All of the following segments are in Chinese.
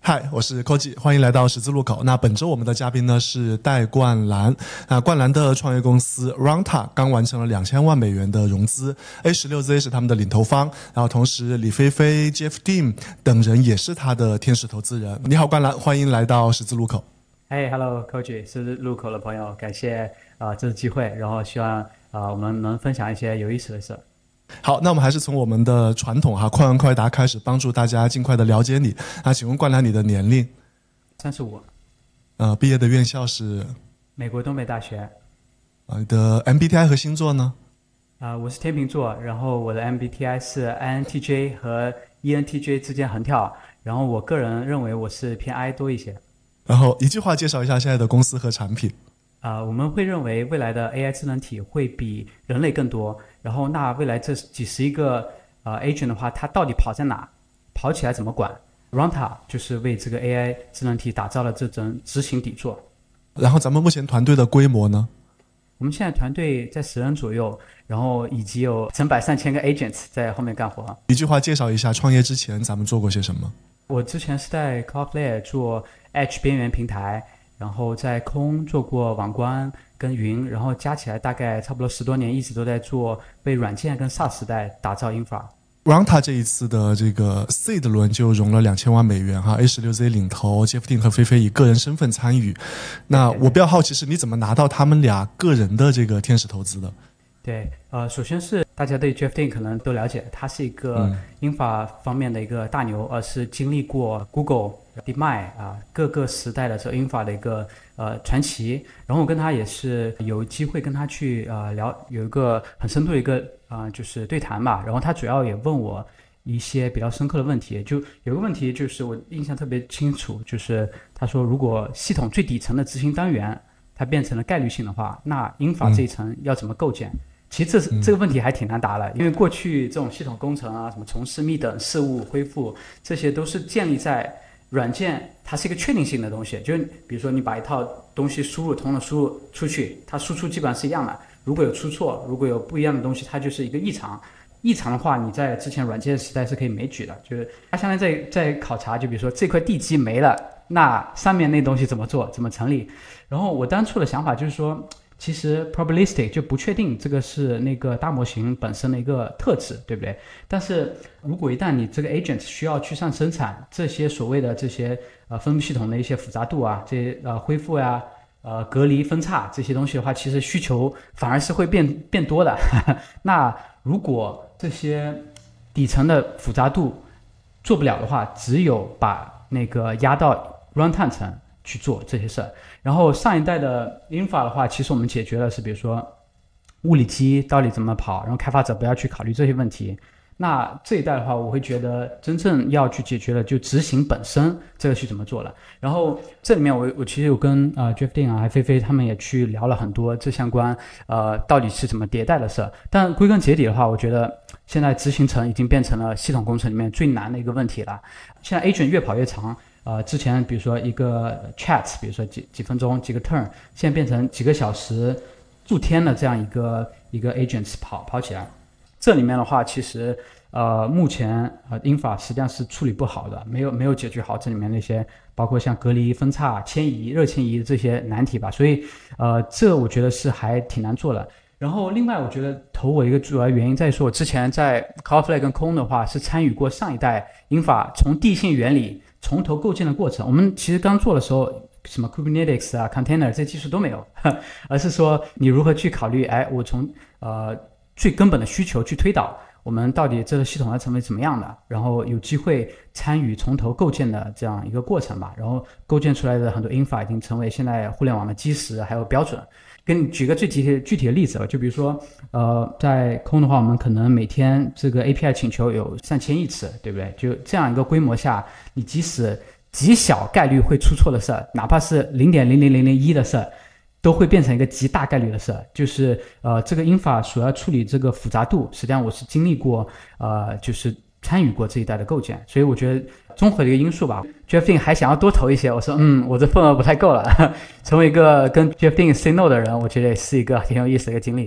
嗨，我是 Koji， 欢迎来到十字路口。那本周我们的嘉宾呢是戴冠澜。冠澜的创业公司 Runta 刚完成了2000万美元的融资 ，A16Z 是他们的领投方，然后同时李飞飞、Jeff Dean 等人也是他的天使投资人。你好，冠澜，欢迎来到十字路口。 Hello Koji， 十字路口的朋友，感谢这次机会，然后希望我们能分享一些有意思的事。 好，那我们还是从我们的传统快问快答开始，帮助大家尽快的了解你。请问冠澜，你的年龄 ？35。 毕业的院校是？ 美国东北大学。 你的 MBTI 和星座呢？ 我是天秤座，然后我的 MBTI 是 INTJ 和 ENTJ 之间横跳，然后我个人认为我是偏 I 多一些。 然后一句话介绍一下现在的公司和产品。 我们会认为未来的 AI 智能体会比人类更多，然后那未来这几十亿个agent 的话，它到底跑在哪，跑起来怎么管？ Runta 就是为这个 AI 智能体打造了这种执行底座。 然后咱们目前团队的规模呢？ 我们现在团队在10人左右，然后以及有成百上千个 agents 在后面干活。 一句话介绍一下创业之前咱们做过些什么？ 我之前是在 Cloudflare 做 Edge 边缘平台，然后在空做过网关跟云，然后加起来大概差不多10多年，一直都在做为软件跟 SaaS 时代打造 infra。Runta 这一次的这个 Seed 轮就融了2000万美元，A16Z 领投 Jeff Dean 和飞飞以个人身份参与。那我比较好奇是你怎么拿到他们俩个人的这个天使投资的？ 对，首先是大家对 Jeff Dean 可能都了解，他是一个 infra 方面的一个大牛，是经历过 Google、DeepMind 各个时代的这 infra 的一个传奇。然后我跟他也是有机会跟他去聊，有一个很深度的一个就是对谈吧。然后他主要也问我一些比较深刻的问题，就有个问题就是我印象特别清楚，就是他说如果系统最底层的执行单元它变成了概率性的话，那 infra 这一层要怎么构建？其实这个问题还挺难答的，因为过去这种系统工程什么从事密等事务恢复，这些都是建立在软件它是一个确定性的东西，就是比如说你把一套东西输入同样输入出去，它输出基本上是一样的，如果有出错，如果有不一样的东西，它就是一个异常。异常的话，你在之前软件时代是可以枚举的，就是它相当于在考察，就比如说这块地基没了，那上面那东西怎么做，怎么成立。然后我当初的想法就是说，其实 probabilistic 就不确定，这个是那个大模型本身的一个特质，对不对？但是如果一旦你这个 agent 需要去上生产，这些所谓的这些分布系统的一些复杂度这些恢复隔离分叉这些东西的话，其实需求反而是会变多的。那如果这些底层的复杂度做不了的话，只有把那个压到 runtime 层去做这些事儿。然后上一代的 infra 的话，其实我们解决的是比如说物理机到底怎么跑，然后开发者不要去考虑这些问题。那这一代的话，我会觉得真正要去解决的就执行本身这个去怎么做了。然后这里面我其实有跟Jeff Dean 还飞飞他们也去聊了很多这相关到底是怎么迭代的事。但归根结底的话，我觉得现在执行层已经变成了系统工程里面最难的一个问题了。现在 agent 越跑越长，之前比如说一个 chat， 比如说几分钟几个 turn， 现在变成几个小时数天的这样一个 agents 跑起来。这里面的话，其实目前infra 实际上是处理不好的，没有解决好这里面那些包括像隔离、分叉、迁移、热迁移这些难题吧。所以这我觉得是还挺难做的。然后另外我觉得投我一个主要原因在于说，我之前在 Cloudflare 跟空的话是参与过上一代 infra 从地性原理从头构建的过程。我们其实刚做的时候，什么 Kubernetes Container 这些技术都没有，而是说你如何去考虑，我从最根本的需求去推导，我们到底这个系统要成为怎么样的，然后有机会参与从头构建的这样一个过程吧。然后构建出来的很多 infra 已经成为现在互联网的基石还有标准。跟你举个最具体的例子，就比如说在空的话，我们可能每天这个 API 请求有上千亿次，对不对？就这样一个规模下，你即使极小概率会出错的事儿，哪怕是0.00001的事儿，都会变成一个极大概率的事儿。就是这个 infra 所要处理这个复杂度，实际上我是经历过就是参与过这一代的构建，所以我觉得综合的一个因素吧。Jeff Dean 还想要多投一些，我说我这份额不太够了。成为一个跟 Jeff Dean say no 的人，我觉得也是一个挺有意思的一个经历。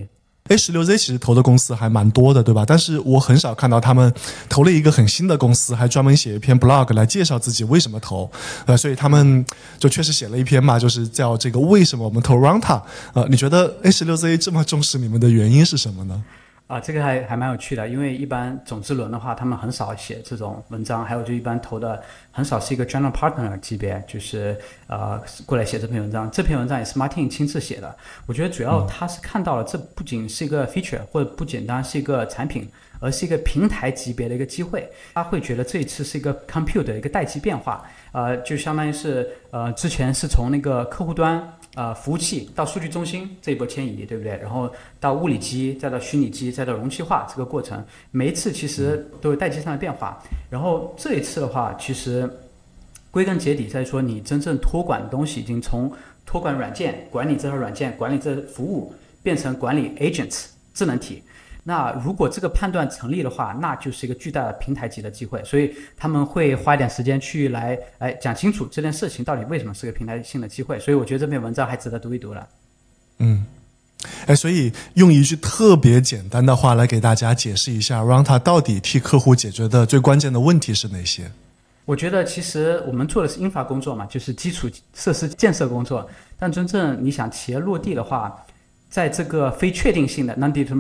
A16Z 其实投的公司还蛮多的，对吧？但是我很少看到他们投了一个很新的公司，还专门写一篇 blog 来介绍自己为什么投。所以他们就确实写了一篇嘛，就是叫这个为什么我们投 Runta。你觉得 A16Z 这么重视你们的原因是什么呢？ 这个还蛮有趣的，因为一般种子轮的话，他们很少写这种文章，还有就一般投的很少是一个 general partner 级别，就是过来写这篇文章。这篇文章也是 Martin 亲自写的。我觉得主要他是看到了，这不仅是一个 feature， 或者不简单是一个产品，而是一个平台级别的一个机会。他会觉得这一次是一个 compute 的一个代际变化，就相当于是之前是从那个客户端。服务器到数据中心这一波迁移，对不对？然后到物理机，再到虚拟机，再到容器化这个过程，每一次其实都有代际上的变化。然后这一次的话，其实归根结底在说，你真正托管的东西已经从托管软件管理这套软件、管理这服务，变成管理 agents 智能体。那如果这个判断成立的话，那就是一个巨大的平台级的机会，所以他们会花一点时间去来讲清楚这件事情到底为什么是个平台性的机会，所以我觉得这篇文章还值得读一读了。 所以用一句特别简单的话来给大家解释一下 Runta 到底替客户解决的最关键的问题是哪些？ 我觉得其实我们做的是infra工作嘛，就是基础设施建设工作，但真正你想企业落地的话，在这个非确定性的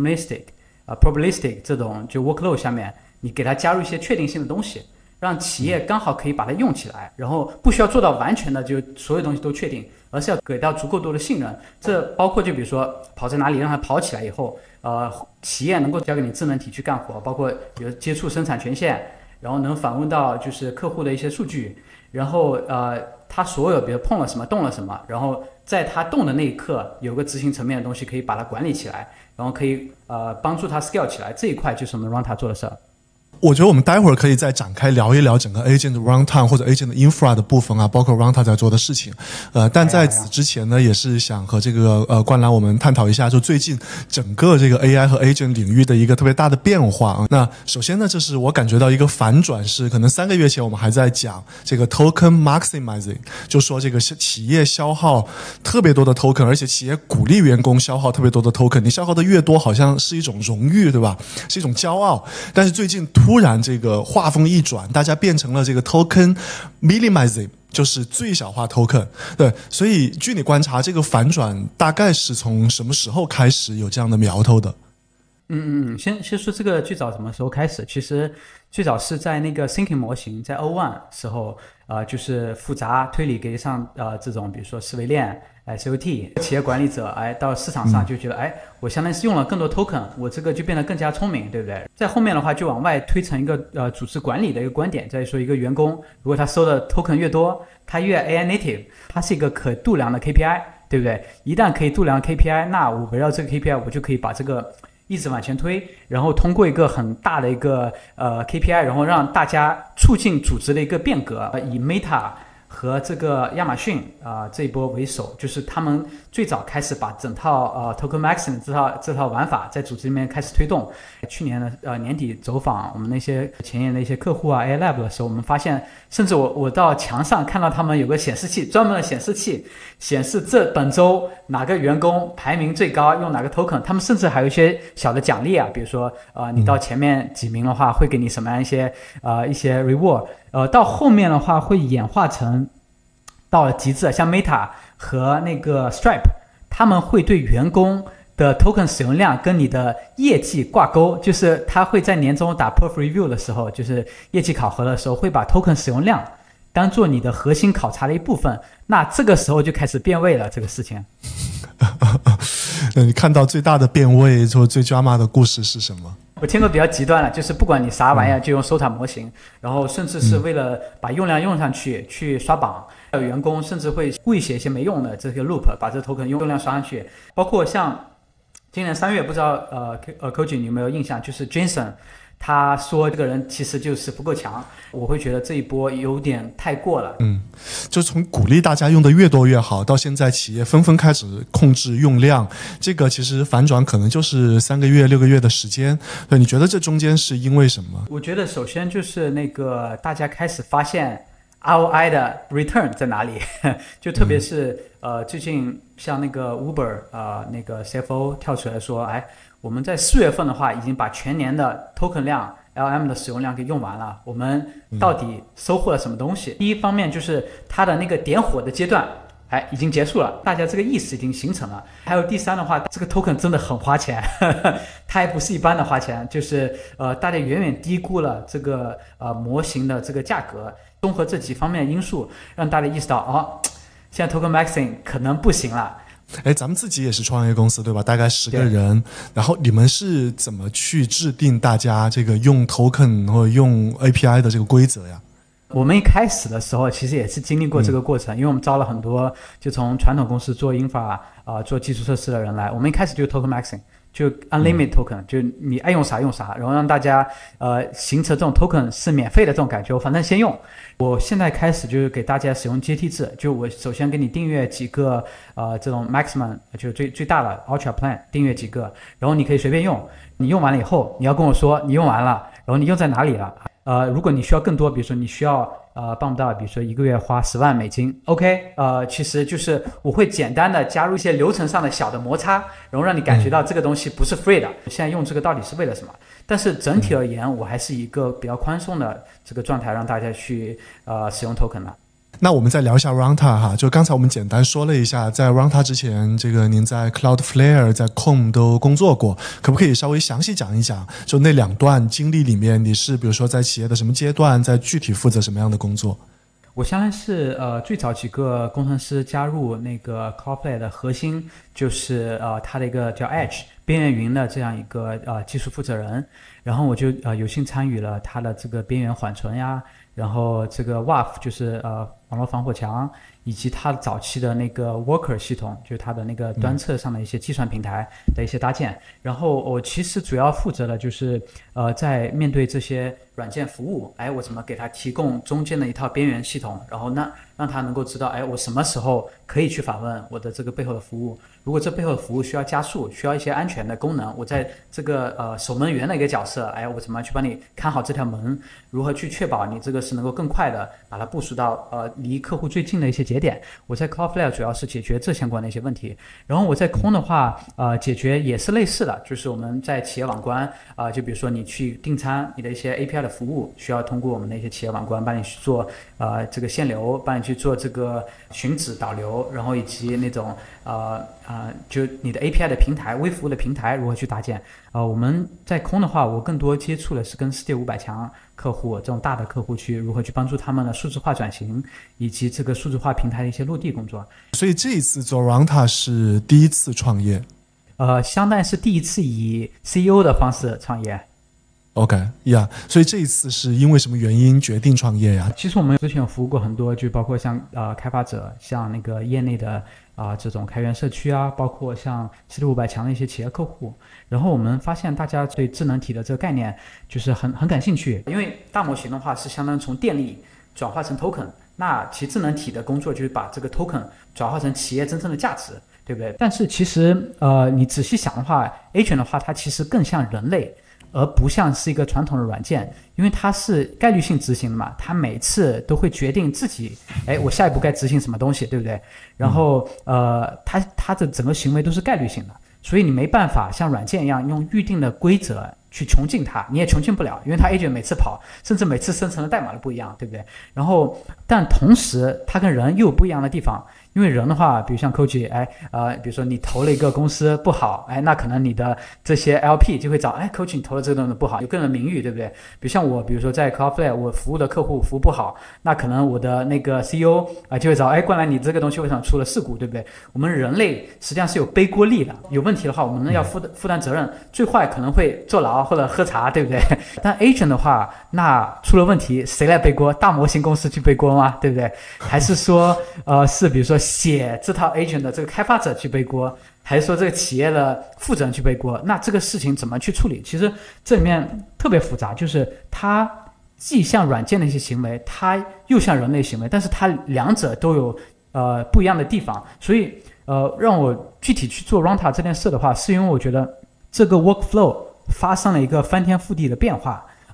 non-deterministic、probabilistic 这种就 workload 下面，你给它加入一些确定性的东西，让企业刚好可以把它用起来，然后不需要做到完全的就所有东西都确定，而是要给到足够多的信任。这包括就比如说跑在哪里，让它跑起来以后，企业能够交给你智能体去干活，包括比如接触生产权限，然后能访问到就是客户的一些数据，然后它所有比如碰了什么动了什么，然后在它动的那一刻有个执行层面的东西可以把它管理起来，然后可以帮助它 scale 起来，这一块就是我们 Runta 做的事儿。 我觉得我们待会儿可以再展开聊一聊整个 agent runtime 或者 agent infra 的部分啊，包括 Runta 在做的事情。但在此之前呢，也是想和这个冠澜我们探讨一下，就最近整个这个 AI 和 agent 领域的一个特别大的变化啊。那首先呢，这是我感觉到一个反转，是可能3个月前我们还在讲这个 token maximizing， 就说这个企业消耗特别多的 token， 而且企业鼓励员工消耗特别多的 token， 你消耗的越多，好像是一种荣誉，对吧？是一种骄傲。但是最近突然这个画风一转，大家变成了这个 token minimizing， 就是最小化 token。对，所以据你观察，这个反转大概是从什么时候开始有这样的苗头的？ 先说这个最早什么时候开始？其实最早是在那个 thinking 模型在 O1 时候，就是复杂推理给上这种，比如说思维链。SOT 企业管理者到市场上就觉得我相当于是用了更多 token， 我这个就变得更加聪明，对不对？在后面的话就往外推成一个组织管理的一个观点，在说一个员工如果他收的 token 越多，他越 AI native， 他是一个可度量的 KPI， 对不对？一旦可以度量 KPI， 那我围绕这个 KPI 我就可以把这个一直往前推，然后通过一个很大的一个KPI， 然后让大家促进组织的一个变革，以 Meta和这个亚马逊这一波为首，就是他们最早开始把整套token maxing 这套玩法在组织里面开始推动。去年的年底走访我们那些前沿的一些客户AI Lab 的时候，我们发现，甚至我到墙上看到他们有个显示器，专门的显示器，显示这本周哪个员工排名最高，用哪个 token， 他们甚至还有一些小的奖励啊，比如说你到前面几名的话，会给你什么样一些reward。到后面的话会演化成到了极致，像 Meta 和那个 Stripe， 他们会对员工的 token 使用量跟你的业绩挂钩，就是他会在年终打 perf review 的时候，就是业绩考核的时候，会把 token 使用量当做你的核心考察的一部分。那这个时候就开始变味了，这个事情。 你看到最大的变味或最 drama 的故事是什么？ 我听过比较极端了，就是不管你啥玩意儿就用 SOTA 模型，然后甚至是为了把用量用上去，去刷榜，有员工甚至会故意写一些没用的这个 loop， 把这个 token 用量刷上去。包括像今年3月，不知道Koji 你有没有印象，就是 Jason 他说这个人其实就是不够强，我会觉得这一波有点太过了。 就从鼓励大家用的越多越好，到现在企业纷纷开始控制用量，这个其实反转可能就是3个月、6个月的时间。对，你觉得这中间是因为什么？ 我觉得首先就是那个大家开始发现 ROI 的 return 在哪里？就特别是最近像那个 Uber 那个 CFO 跳出来说，哎，我们在4月份的话已经把全年的 token 量 LM 的使用量给用完了，我们到底收获了什么东西？第一方面就是它的那个点火的阶段。哎，已经结束了，大家这个意识已经形成了。还有第三的话，这个 token 真的很花钱，它还不是一般的花钱，就是大家远远低估了这个模型的这个价格。综合这几方面因素，让大家意识到现在 token maxing 可能不行了。 哎，咱们自己也是创业公司对吧？大概10个人，然后你们是怎么去制定大家这个用 token 或者用 API 的这个规则呀？ 我们一开始的时候其实也是经历过这个过程，因为我们招了很多就从传统公司做infra做基础设施的人来，我们一开始就 token maxing， 就 unlimited token， 就你爱用啥用啥，然后让大家形成这种 token 是免费的这种感觉，我反正先用。我现在开始就是给大家使用阶梯制，就我首先给你订阅几个这种 maximum 就最大的 ultra plan 订阅几个，然后你可以随便用，你用完了以后你要跟我说你用完了，然后你用在哪里了。如果你需要更多，比如说你需要办不到，比如说1个月花$10万，OK， 其实就是我会简单的加入一些流程上的小的摩擦，然后让你感觉到这个东西不是 free 的。现在用这个到底是为了什么？但是整体而言，我还是一个比较宽松的这个状态，让大家去使用 token 的。 那我们再聊一下 Runta 哈，就刚才我们简单说了一下，在 Runta 之前，这个您在 Cloudflare、在 Com 都工作过，可不可以稍微详细讲一讲？就那2段经历里面，你是比如说在企业的什么阶段，在具体负责什么样的工作？ 我相当是最早几个工程师加入那个 Cloudflare 的核心，就是它的一个叫 Edge 边缘云的这样一个技术负责人，然后我就有幸参与了它的这个边缘缓存呀，然后这个 WAF 就是网络防火墙，以及它早期的那个 Worker 系统，就是它的那个端侧上的一些计算平台的一些搭建。然后我其实主要负责的就是在面对这些软件服务，哎，我怎么给它提供中间的一套边缘系统，然后呢让它能够知道，哎，我什么时候可以去访问我的这个背后的服务。如果这背后的服务需要加速，需要一些安全的功能，我在这个守门员的一个角色，哎，我怎么去帮你看好这条门？如何去确保你这个是能够更快的把它部署到离客户最近的一些节点？我在 Cloudflare 主要是解决这相关的一些问题。然后我在空的话，解决也是类似的，就是我们在企业网关就比如说你去订餐，你的一些 API 的服务需要通过我们的一些企业网关帮你去做这个限流，帮你去做这个寻址导流，然后以及那种就你的 API 的平台、微服务的平台如何去搭建。我们在空的话，我更多接触的是跟世界500强客户这种大的客户去如何去帮助他们的数字化转型，以及这个数字化平台的一些落地工作。 所以这一次做 Runta 是第一次创业， 相当于是第一次以 CEO 的方式创业。 OK 呀、所以这一次是因为什么原因决定创业呀？ 其实我们之前有服务过很多，就包括像开发者，像那个业内的这种开源社区啊，包括像世界500强的一些企业客户。然后我们发现大家对智能体的这个概念就是很感兴趣，因为大模型的话是相当于从电力转化成 token， 那其实智能体的工作就是把这个 token 转化成企业真正的价值，对不对？但是其实你仔细想的话 ，agent 的话它其实更像人类，而不像是一个传统的软件，因为它是概率性执行的嘛，它每次都会决定自己，哎，我下一步该执行什么东西，对不对？然后它的整个行为都是概率性的，所以你没办法像软件一样用预定的规则去穷尽它，你也穷尽不了，因为它 agent 每次跑，甚至每次生成的代码都不一样，对不对？然后，但同时它跟人又有不一样的地方。因为人的话，比如像 Coach， 比如说你投了一个公司不好，哎，那可能你的这些 LP 就会找，哎 ，Coach 你投的这个东西不好，有个人名誉，对不对？比如像我，比如说在 Cloudflare 我服务的客户服务不好，那可能我的那个 CEO 就会找，哎，冠澜你这个东西为什么出了事故，对不对？我们人类实际上是有背锅力的，有问题的话，我们要负担责任，最坏可能会坐牢或者喝茶，对不对？但 Agent 的话，那出了问题谁来背锅？大模型公司去背锅吗？对不对？还是说是比如说写这套 agent 的这个开发者去背锅，还是说这个企业的负责人去背锅？那这个事情怎么去处理？其实这里面特别复杂，就是它既像软件的一些行为，它又像人类行为，但是它两者都有不一样的地方。所以让我具体去做 Runta 这件事的话，是因为我觉得这个 workflow 发生了一个翻天覆地的变化。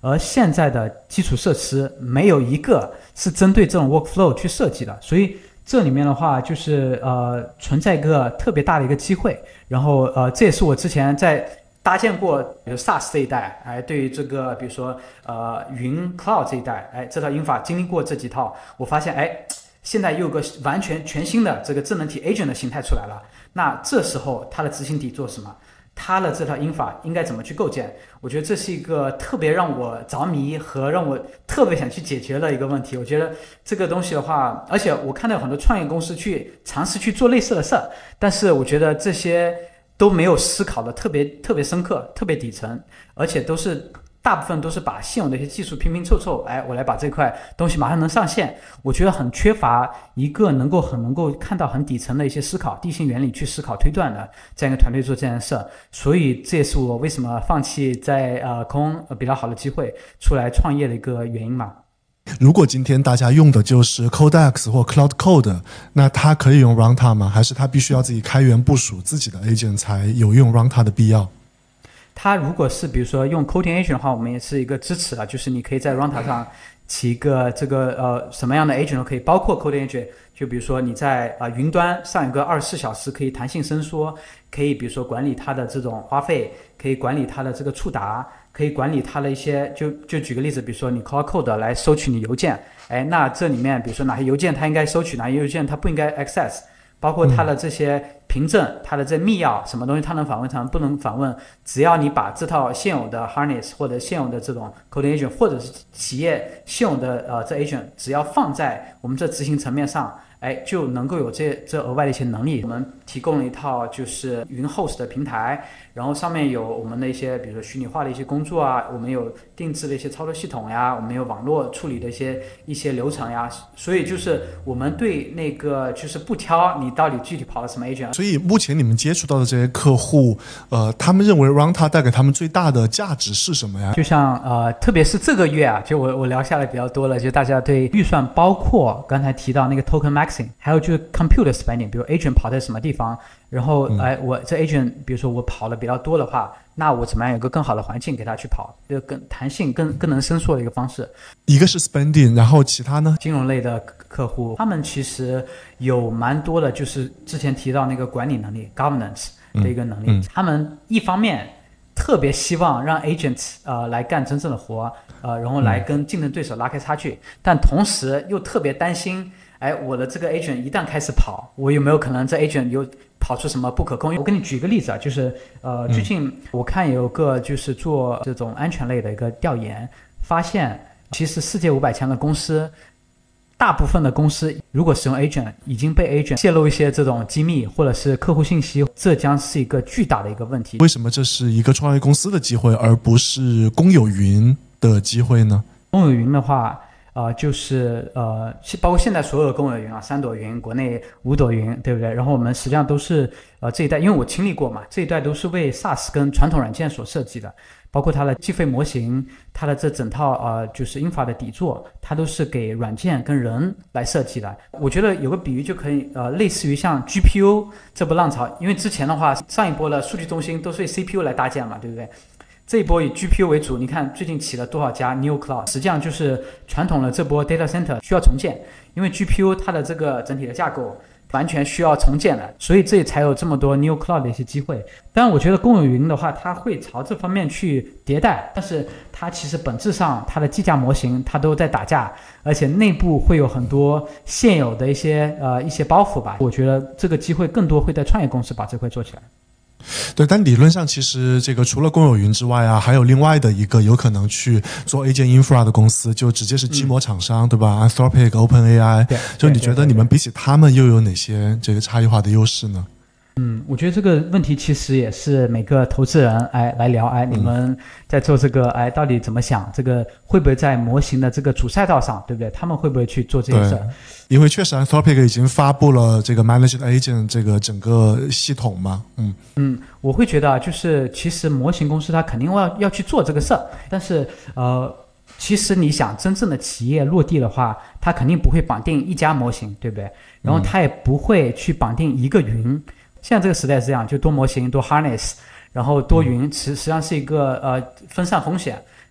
而现在的基础设施没有一个是针对这种 workflow 去设计的，所以这里面的话就是存在一个特别大的一个机会。然后这也是我之前在搭建过比如 SaaS 这一代，对于这个比如说云 Cloud 这一代，这套英法经历过这几套，我发现现在又有个完全全新的这个智能体 agent 的形态出来了。那这时候它的执行底做什么？它的这套英法应该怎么去构建？我觉得这是一个特别让我着迷和让我特别想去解决的一个问题。我觉得这个东西的话，而且我看到有很多创业公司去尝试去做类似的事儿，但是我觉得这些都没有思考的特别深刻、特别底层，而且大部分都是把现有的一些技术拼拼凑凑，我来把这块东西马上能上线。我觉得很缺乏一个能够看到很底层的一些思考、地心原理去思考推断的这样一个团队做这件事。所以这也是我为什么放弃在空比较好的机会出来创业的一个原因嘛。 如果今天大家用的就是 Codex 或 Cloud Code， 那它可以用 Runtime 吗？还是它必须要自己开源部署自己的 agent 才有用 Runtime 的必要？ 它如果是比如说用 Coding Agent 的话，我们也是一个支持的，就是你可以在 Runtime 上起一个这个什么样的 agent 都可以，包括 Coding Agent。就比如说你在云端上一个24小时可以弹性伸缩，可以比如说管理它的这种花费，可以管理它的这个触达，可以管理它的一些就举个例子，比如说你 Cloud Code 来收取你邮件，那这里面比如说哪些邮件它应该收取，哪些邮件它不应该 access， 包括它的这些凭证，它的这密钥，什么东西它能访问，它不能访问，只要你把这套现有的 harness 或者现有的这种 coding agent 或者是企业现有的这 agent， 只要放在我们这执行层面上，就能够有这额外的一些能力。我们提供了一套就是云 host 的平台，然后上面有我们的一些比如说虚拟化的一些工作啊，我们有定制的一些操作系统呀，我们有网络处理的一些流程呀，所以就是我们对那个就是不挑你到底具体跑了什么 agent。 所以目前你们接触到的这些客户，他们认为 Runtime 带给他们最大的价值是什么呀？ 就像特别是这个月啊，就我聊下来比较多了，就大家对预算，包括刚才提到那个 token maxing， 还有就是 compute spending， 比如 agent 跑在什么地方，然后我这 agent 比如说我跑的比较多的话，那我怎么样有个更好的环境给他去跑，更弹性更能伸缩的一个方式。 一个是 spending， 然后其他呢？ 金融类的客户，他们其实有蛮多的，就是之前提到那个管理能力 governance 的一个能力，他们一方面特别希望让 agents 来干真正的活，然后来跟竞争对手拉开差距，但同时又特别担心，我的这个 agent 一旦开始跑，我有没有可能这 agent 又跑出什么不可控？我给你举个例子啊，就是最近我看有个就是做这种安全类的一个调研，发现其实世界500强的公司，大部分的公司如果使用 agent， 已经被 agent 泄露一些这种机密或者是客户信息，这将是一个巨大的一个问题。 为什么这是一个创业公司的机会，而不是公有云的机会呢？ 公有云的话，就是包括现在所有的公有云啊，3朵云，国内5朵云，对不对？然后我们实际上都是这一代，因为我经历过嘛，这一代都是为 SaaS 跟传统软件所设计的，包括它的计费模型，它的这整套就是 infra 的底座，它都是给软件跟人来设计的。我觉得有个比喻就可以类似于像 GPU 这波浪潮，因为之前的话上一波的数据中心都是以 CPU 来搭建嘛，对不对？这一波以 GPU 为主，你看最近起了多少家 New Cloud， 实际上就是传统的这波 data center 需要重建，因为 GPU 它的这个整体的架构完全需要重建的，所以这才有这么多 New Cloud 的一些机会。当然我觉得公有云的话，它会朝这方面去迭代，但是它其实本质上它的计价模型它都在打架，而且内部会有很多现有的一些包袱吧。我觉得这个机会更多会在创业公司把这块做起来。 对，但理论上其实这个除了公有云之外啊，还有另外的一个有可能去做 agent infra 的公司，就直接是基模厂商，对吧？ Anthropic、OpenAI， 就你觉得你们比起他们又有哪些这个差异化的优势呢？ 我觉得这个问题其实也是每个投资人来聊，你们在做这个到底怎么想？这个会不会在模型的这个主赛道上，对不对？他们会不会去做这件事？ 因为确实 Anthropic 已经发布了这个 Managed Agent 这个整个系统嘛， 我会觉得就是其实模型公司它肯定要去做这个事儿，但是其实你想真正的企业落地的话，它肯定不会绑定一家模型，对不对？然后它也不会去绑定一个云。现在这个时代是这样，就多模型多 harness， 然后多云实际上是一个分散风险，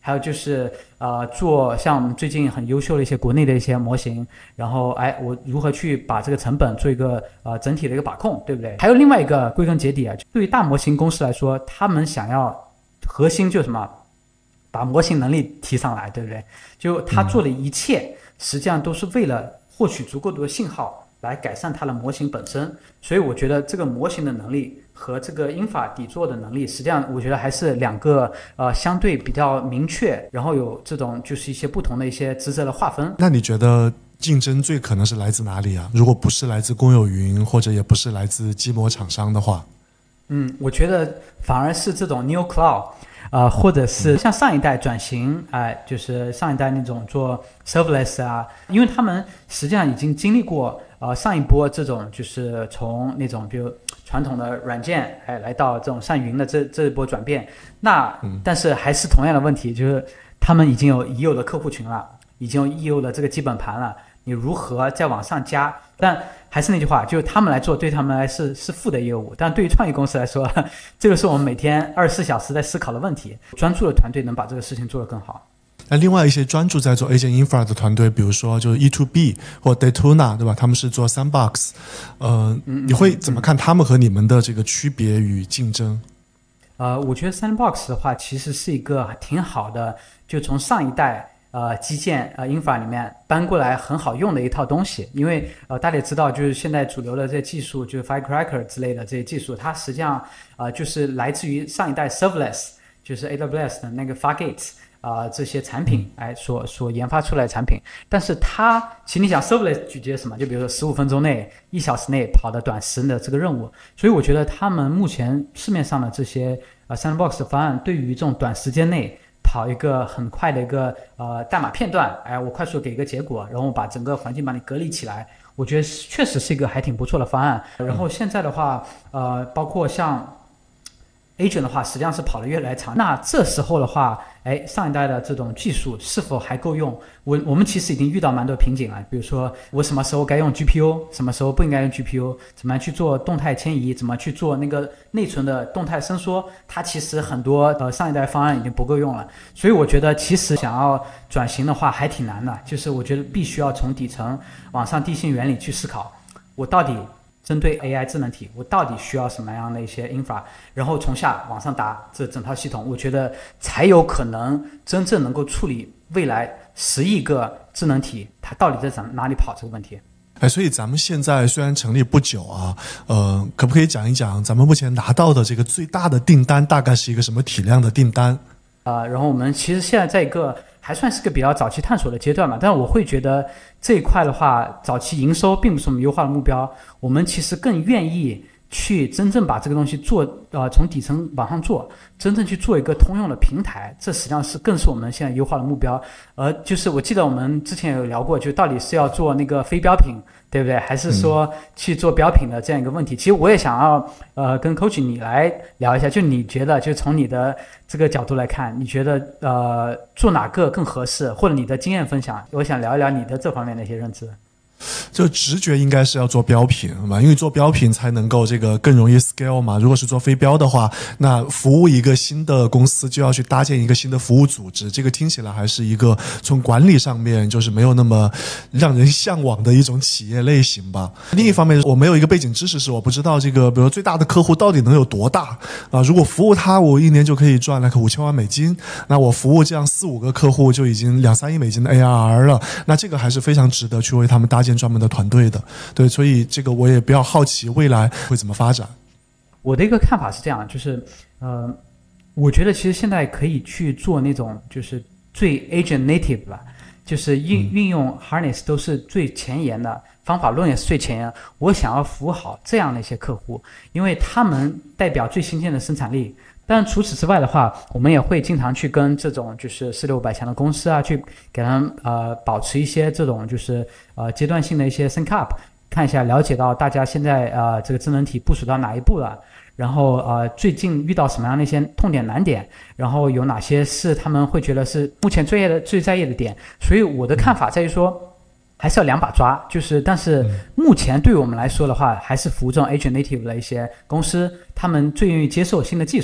还有就是做像最近很优秀的一些国内的一些模型，然后我如何去把这个成本做一个整体的一个把控，对不对？还有另外一个归根结底对于大模型公司来说，他们想要核心就是什么？把模型能力提上来，对不对？就他做的一切，实际上都是为了获取足够多的信号来改善它的模型本身。所以我觉得这个模型的能力和这个英法底座的能力，实际上我觉得还是两个相对比较明确，然后有这种就是一些不同的一些职责的划分。 那你觉得竞争最可能是来自哪里啊？如果不是来自公有云，或者也不是来自机模厂商的话， 我觉得反而是这种 Neo Cloud。或者是像上一代转型，就是上一代那种做 serverless 因为他们实际上已经经历过上一波这种就是从那种比如传统的软件来到这种上云的这一波转变。那但是还是同样的问题，就是他们已经有已有的客户群了，已经有已有的这个基本盘了，你如何再往上加？但还是那句话，就是他们来做，对他们来是负的业务，但对于创业公司来说，这个是我们每天24小时在思考的问题。专注的团队能把这个事情做得更好。 那另外一些专注在做 Agent Infra 的团队，比如说就是 E2B 或 Daytona， 对吧？他们是做 Sandbox， 你会怎么看他们和你们的这个区别与竞争？ 我觉得 Sandbox 的话，其实是一个挺好的，就从上一代。基建infra 里面搬过来很好用的一套东西，因为大家也知道，就是现在主流的这些技术，就是 Firecracker 之类的这些技术，它实际上就是来自于上一代 serverless， 就是 AWS 的那个 Fargate 这些产品所研发出来的产品。但是它其实你想 serverless 举些什么？就比如说15分钟内、1小时内跑的短时的这个任务，所以我觉得他们目前市面上的这些sandbox 的方案，对于这种短时间内跑一个很快的一个代码片段，我快速给一个结果，然后把整个环境把你隔离起来，我觉得确实是一个还挺不错的方案。然后现在的话，包括像 agent 的话，实际上是跑得越来越长。那这时候的话，上一代的这种技术是否还够用？我们其实已经遇到蛮多瓶颈了，比如说我什么时候该用 GPU， 什么时候不应该用 GPU， 怎么样去做动态迁移，怎么去做那个内存的动态伸缩，它其实很多上一代方案已经不够用了。所以我觉得其实想要转型的话还挺难的，就是我觉得必须要从底层往上地心原理去思考，我到底针对 AI 智能体，我到底需要什么样的一些 infra， 然后从下往上搭这整套系统，我觉得才有可能真正能够处理未来10亿个智能体它到底在哪里跑这个问题。 所以咱们现在虽然成立不久啊，可不可以讲一讲咱们目前拿到的这个最大的订单大概是一个什么体量的订单？ 然后我们其实现在在一个还算是个比较早期探索的阶段嘛，但是我会觉得这一块的话，早期营收并不是我们优化的目标，我们其实更愿意去真正把这个东西做，从底层往上做，真正去做一个通用的平台，这实际上是更是我们现在优化的目标。就是我记得我们之前有聊过，就到底是要做那个非标品，对不对？还是说去做标品的这样一个问题？其实我也想要跟 Coach 你来聊一下，就你觉得就从你的这个角度来看，你觉得做哪个更合适，或者你的经验分享，我想聊一聊你的这方面的一些认知。 就直觉应该是要做标品嘛，因为做标品才能够这个更容易 scale 嘛。如果是做非标的话，那服务一个新的公司就要去搭建一个新的服务组织，这个听起来还是一个从管理上面就是没有那么让人向往的一种企业类型吧。另一方面，我没有一个背景知识，是我不知道这个比如最大的客户到底能有多大啊。如果服务他，我一年就可以赚5000万美金，那我服务这样4-5个客户就已经2-3亿美金的 ARR 了，那这个还是非常值得去为他们搭建专门的团队的。对，所以这个我也比较好奇未来会怎么发展。 我的一个看法是这样，就是我觉得其实现在可以去做那种就是最 agent native 吧，就是运用 harness 都是最前沿的，方法论也是最前沿。我想要服务好这样的一些客户，因为他们代表最新鲜的生产力。但除此之外的话，我们也会经常去跟这种就是400-500强的公司去给他们保持一些这种就是阶段性的一些 sync up， 看一下了解到大家现在这个智能体部署到哪一步了，然后最近遇到什么样的一些痛点难点，然后有哪些是他们会觉得是目前最在意的点。所以我的看法在于说，还是要两把抓，就是但是目前对我们来说的话，还是服务这种 agent native 的一些公司，他们最愿意接受新的技术，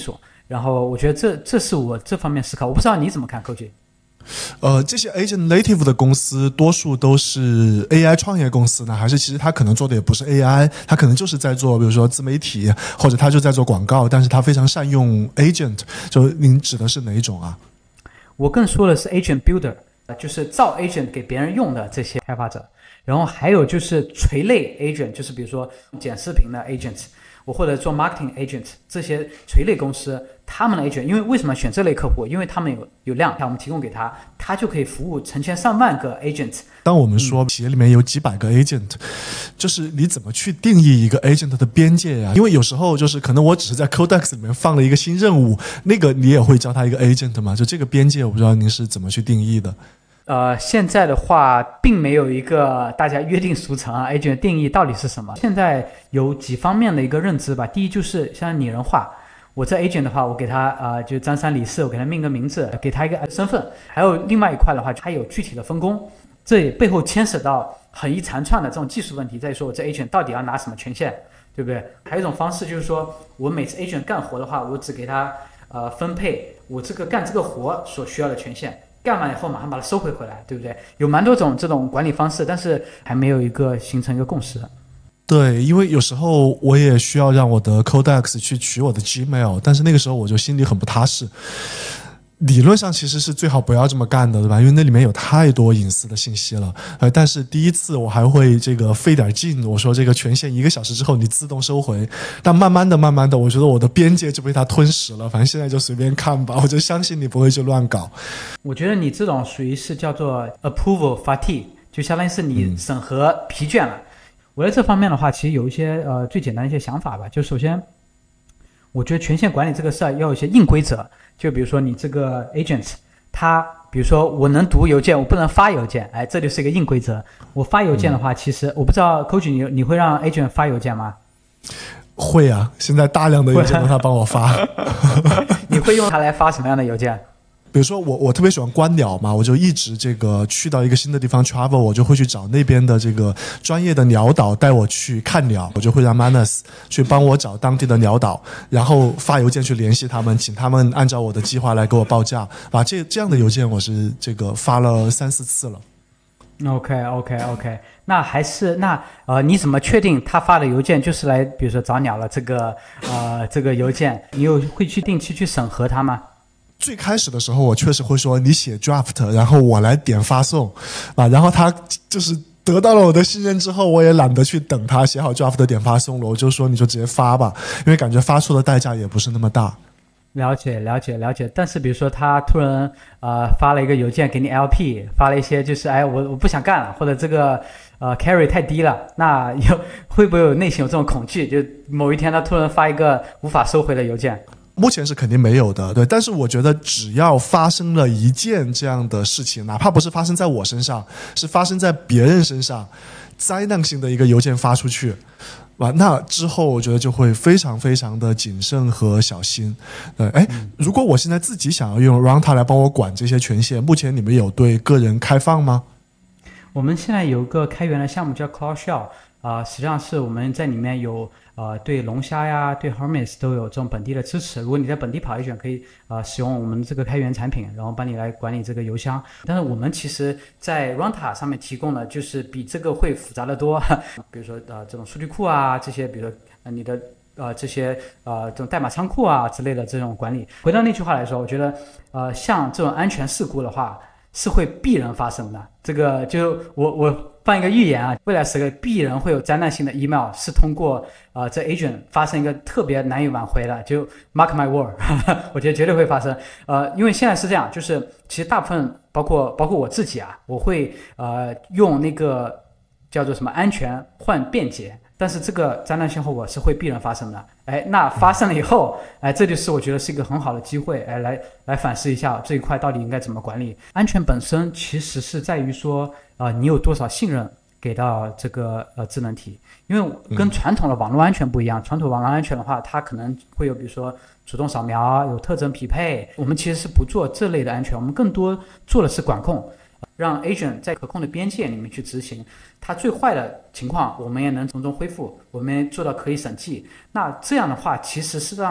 然后我觉得这是我这方面思考，我不知道你怎么看，Koji。 这些 agent native 的公司多数都是 AI 创业公司呢，还是其实他可能做的也不是 AI， 他可能就是在做比如说自媒体，或者他就在做广告，但是他非常善用 agent， 就您指的是哪一种啊？ 我更说的是 agent builder， 就是造 agent 给别人用的这些开发者，然后还有就是垂类 agent， 就是比如说剪视频的 agent， 我或者做 marketing agent， 这些垂类公司他们的 agent， 因为为什么选这类客户？因为他们有量，我们提供给他就可以服务成千上万个 agent。 当我们说企业里面有几百个 agent，就是你怎么去定义一个 agent 的边界呀？因为有时候就是可能我只是在 Codex 里面放了一个新任务，那个你也会叫它一个 agent 吗？就这个边界，我不知道您是怎么去定义的。 现在的话，并没有一个大家约定俗成啊 ，agent 定义到底是什么？现在有几方面的一个认知吧。第一就是像拟人化，我这 agent 的话，我给他就张三李四，我给他命个名字，给他一个身份。还有另外一块的话，它有具体的分工，这也背后牵扯到很一长串的这种技术问题。再说我这 agent 到底要拿什么权限，对不对？还有一种方式就是说我每次 agent 干活的话，我只给他分配我这个干这个活所需要的权限。干完以后马上把它收回来，对不对？有蛮多种这种管理方式，但是还没有形成一个共识。 对，因为有时候我也需要让我的 Codex 去取我的 Gmail， 但是那个时候我就心里很不踏实。理论上其实是最好不要这么干的，对吧？因为那里面有太多隐私的信息了。但是第一次我还会这个费点劲，我说这个权限1个小时之后你自动收回。但慢慢的，我觉得我的边界就被它吞噬了。反正现在就随便看吧，我就相信你不会去乱搞。 我觉得你这种属于是叫做 approval fatigue， 就相当于是你审核疲倦了。我在这方面的话，其实有一些最简单的一些想法吧。就首先，我觉得权限管理这个事儿要有一些硬规则。就比如说你这个 agent， 他比如说我能读邮件，我不能发邮件，这就是一个硬规则。我发邮件的话，其实我不知道 Koji 你会让 agent 发邮件吗？ 会啊，现在大量的邮件都他帮我发。 你会用它来发什么样的邮件？ 比如说我特别喜欢观鸟嘛，我就一直这个去到一个新的地方 travel， 我就会去找那边的这个专业的鸟导带我去看鸟，我就会让 Manas 去帮我找当地的鸟导，然后发邮件去联系他们，请他们按照我的计划来给我报价。这样的邮件我是这个发了3-4次了。 OK， 那你怎么确定他发的邮件就是来比如说找鸟了这个邮件？你会去定期去审核它吗？ 最开始的时候我确实会说你写 draft， 然后我来点发送然后他就是得到了我的信任之后，我也懒得去等他写好 draft 点发送了，我就说你就直接发吧，因为感觉发出的代价也不是那么大。 了解。但是比如说他突然发了一个邮件给你 LP， 发了一些就是我不想干了，或者这个carry 太低了，那会不会有内心有这种恐惧？就某一天他突然发一个无法收回的邮件？ 目前是肯定没有的，对。但是我觉得只要发生了一件这样的事情，哪怕不是发生在我身上，是发生在别人身上，灾难性的一个邮件发出去，那之后我觉得就会非常非常的谨慎和小心。如果我现在自己想要用 Runta 来帮我管这些权限，目前你们有对个人开放吗？ 我们现在有个开源的项目叫 Cloud Shell，实际上是我们在里面有对龙虾呀、对 Hermes 都有这种本地的支持。如果你在本地跑一卷，可以使用我们这个开源产品，然后帮你来管理这个邮箱。但是我们其实在 Runta 上面提供的就是比这个会复杂的多，比如说这种数据库啊，这些比如说你的这些这种代码仓库啊之类的这种管理。回到那句话来说，我觉得像这种安全事故的话是会必然发生的。这个就我放一个预言啊，未来10个必然会有灾难性的 email 是通过这 agent 发生一个特别难以挽回的，就 mark my word 我觉得绝对会发生。因为现在是这样，就是其实大部分包括我自己啊，我会用那个叫做什么安全换便捷，但是这个灾难性后果是会必然发生的。那发生了以后，这就是我觉得是一个很好的机会，来反思一下这一块到底应该怎么管理。安全本身其实是在于说，你有多少信任给到这个智能体，因为跟传统的网络安全不一样。传统网络安全的话，它可能会有比如说主动扫描、有特征匹配，我们其实是不做这类的安全，我们更多做的是管控。让 agent 在可控的边界里面去执行，它最坏的情况我们也能从中恢复，我们也做到可以审计。那这样的话其实是让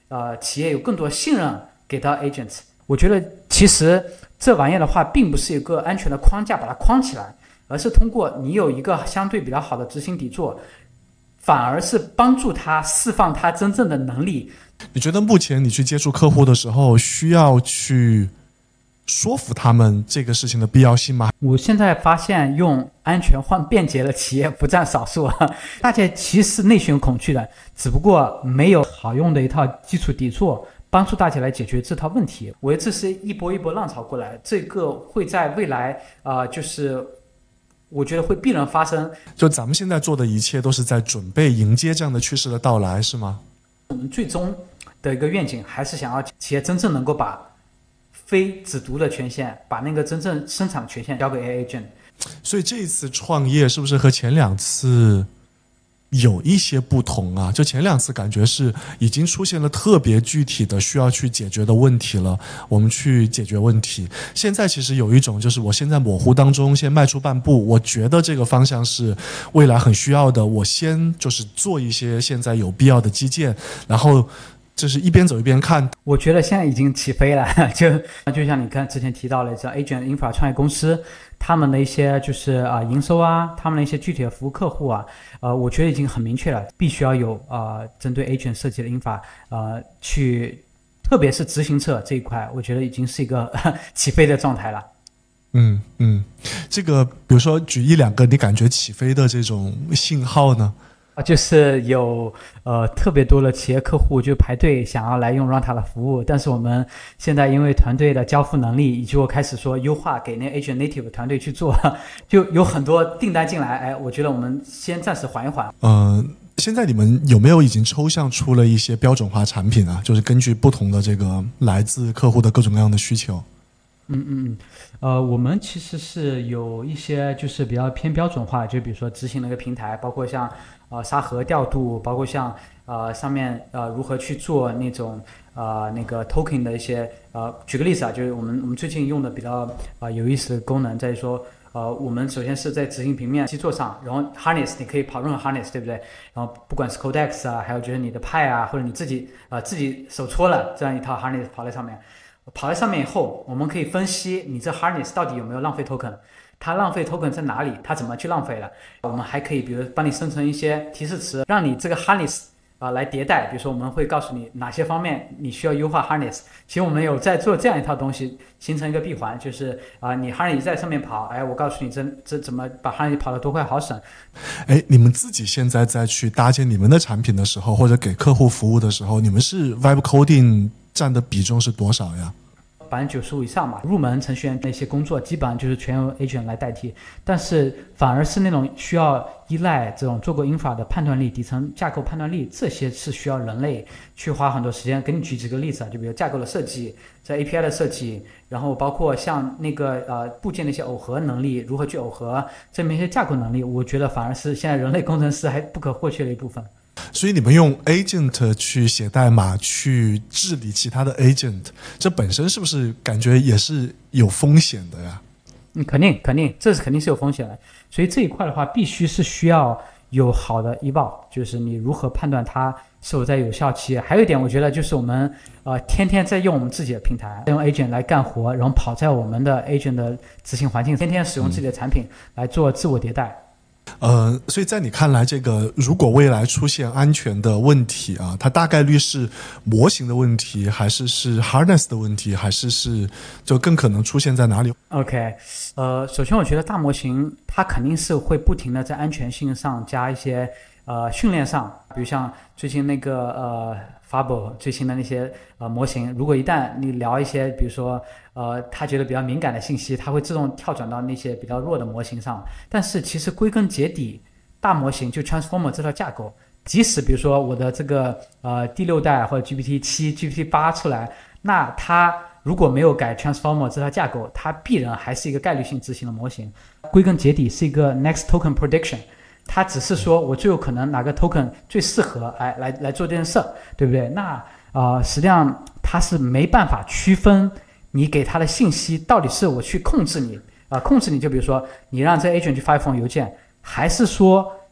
企业有更多信任给到 agents。我觉得其实这玩意的话，并不是一个安全的框架把它框起来，而是通过你有一个相对比较好的执行底座，反而是帮助他释放他真正的能力。 你觉得目前你去接触客户的时候，需要去说服他们这个事情的必要性吗？ 我现在发现用安全换便捷的企业不占少数，大家其实内心有恐惧的，只不过没有好用的一套基础底座帮助大家来解决这套问题。我觉得这是一波一波浪潮过来，这个会在未来就是我觉得会必然发生。 就咱们现在做的一切都是在准备迎接这样的趋势的到来，是吗？ 我们最终的一个愿景还是想要企业真正能够把非只读的权限，把那个真正生产的权限交给 AI agent。 所以这一次创业是不是和前2次有一些不同啊？就前2次感觉是已经出现了特别具体的需要去解决的问题了，我们去解决问题。现在其实有一种就是我先在模糊当中先迈出半步，我觉得这个方向是未来很需要的，我先就是做一些现在有必要的基建，然后就是一边走一边看。 我觉得现在已经起飞了，就像你看之前提到了像 Agent Infra 创业公司，他们的一些就是营收啊，他们的一些具体的服务客户啊，我觉得已经很明确了，必须要有针对 Agent 设计的 Infra 去，特别是执行侧这一块，我觉得已经是一个起飞的状态了。 这个比如说举1-2个你感觉起飞的这种信号呢？ 就是有特别多的企业客户就排队想要来用 Runta 的服务，但是我们现在因为团队的交付能力，以及我开始说优化给那 Agent Native 团队去做，就有很多订单进来。我觉得我们先暂时缓一缓。 现在你们有没有已经抽象出了一些标准化产品啊？就是根据不同的这个来自客户的各种各样的需求。 我们其实是有一些就是比较偏标准化，就比如说执行的一个平台，包括像沙盒调度，包括像上面如何去做那种那个 token 的一些举个例子啊，就是我们最近用的比较有意思的功能在于说我们首先是在执行平面基座上，然后 harness 你可以跑任何 harness 对不对？然后不管是 codex 啊，还有就是你的派啊，或者你自己手搓了这样一套 harness 跑在上面。跑在上面以后，我们可以分析你这 harness 到底有没有浪费 token， 它浪费 token 在哪里，它怎么去浪费了。我们还可以比如帮你生成一些提示词，让你这个 harness来迭代。比如说我们会告诉你哪些方面你需要优化 harness。其实我们有在做这样一套东西，形成一个闭环，就是你 harness 在上面跑，我告诉你这怎么把 harness 跑得多快好省。 你们自己现在在去搭建你们的产品的时候，或者给客户服务的时候，你们是 vibe coding占的比重是多少呀 ？95%以上吧。入门程序员那些工作基本上就是全由 agent 来代替，但是反而是那种需要依赖这种做过 infra 的判断力、底层架构判断力，这些是需要人类去花很多时间。给你举几个例子啊，就比如架构的设计，在 API 的设计，然后包括像那个部件的一些耦合能力，如何去耦合，这么一些架构能力，我觉得反而是现在人类工程师还不可或缺的一部分。 所以你们用 agent 去写代码去治理其他的 agent， 这本身是不是感觉也是有风险的呀？ 肯定，这是肯定是有风险的。所以这一块的话，必须是需要有好的eval，就是你如何判断它是否在有效期。还有一点，我觉得就是我们天天在用我们自己的平台，用 agent 来干活，然后跑在我们的 agent 的执行环境，天天使用自己的产品来做自我迭代。 所以在你看来，这个如果未来出现安全的问题啊，它大概率是模型的问题，还是 harness 的问题，还是就更可能出现在哪里 ？OK， 首先我觉得大模型它肯定是会不停的在安全性上加一些训练上，比如像最近那个Fable 最新的那些模型，如果一旦你聊一些比如说他觉得比较敏感的信息，它会自动跳转到那些比较弱的模型上。但是其实归根结底，大模型就 Transformer 这套架构，即使比如说我的这个第6代或者 GPT7、GPT8 出来，那它如果没有改 Transformer 这套架构，它必然还是一个概率性执行的模型。归根结底是一个 Next Token Prediction。它只是说我最有可能哪个 token 最适合来做这件事，对不对？那实际上它是没办法区分你给它的信息到底是我去控制你就比如说你让这 agent 去发一封邮件，还是说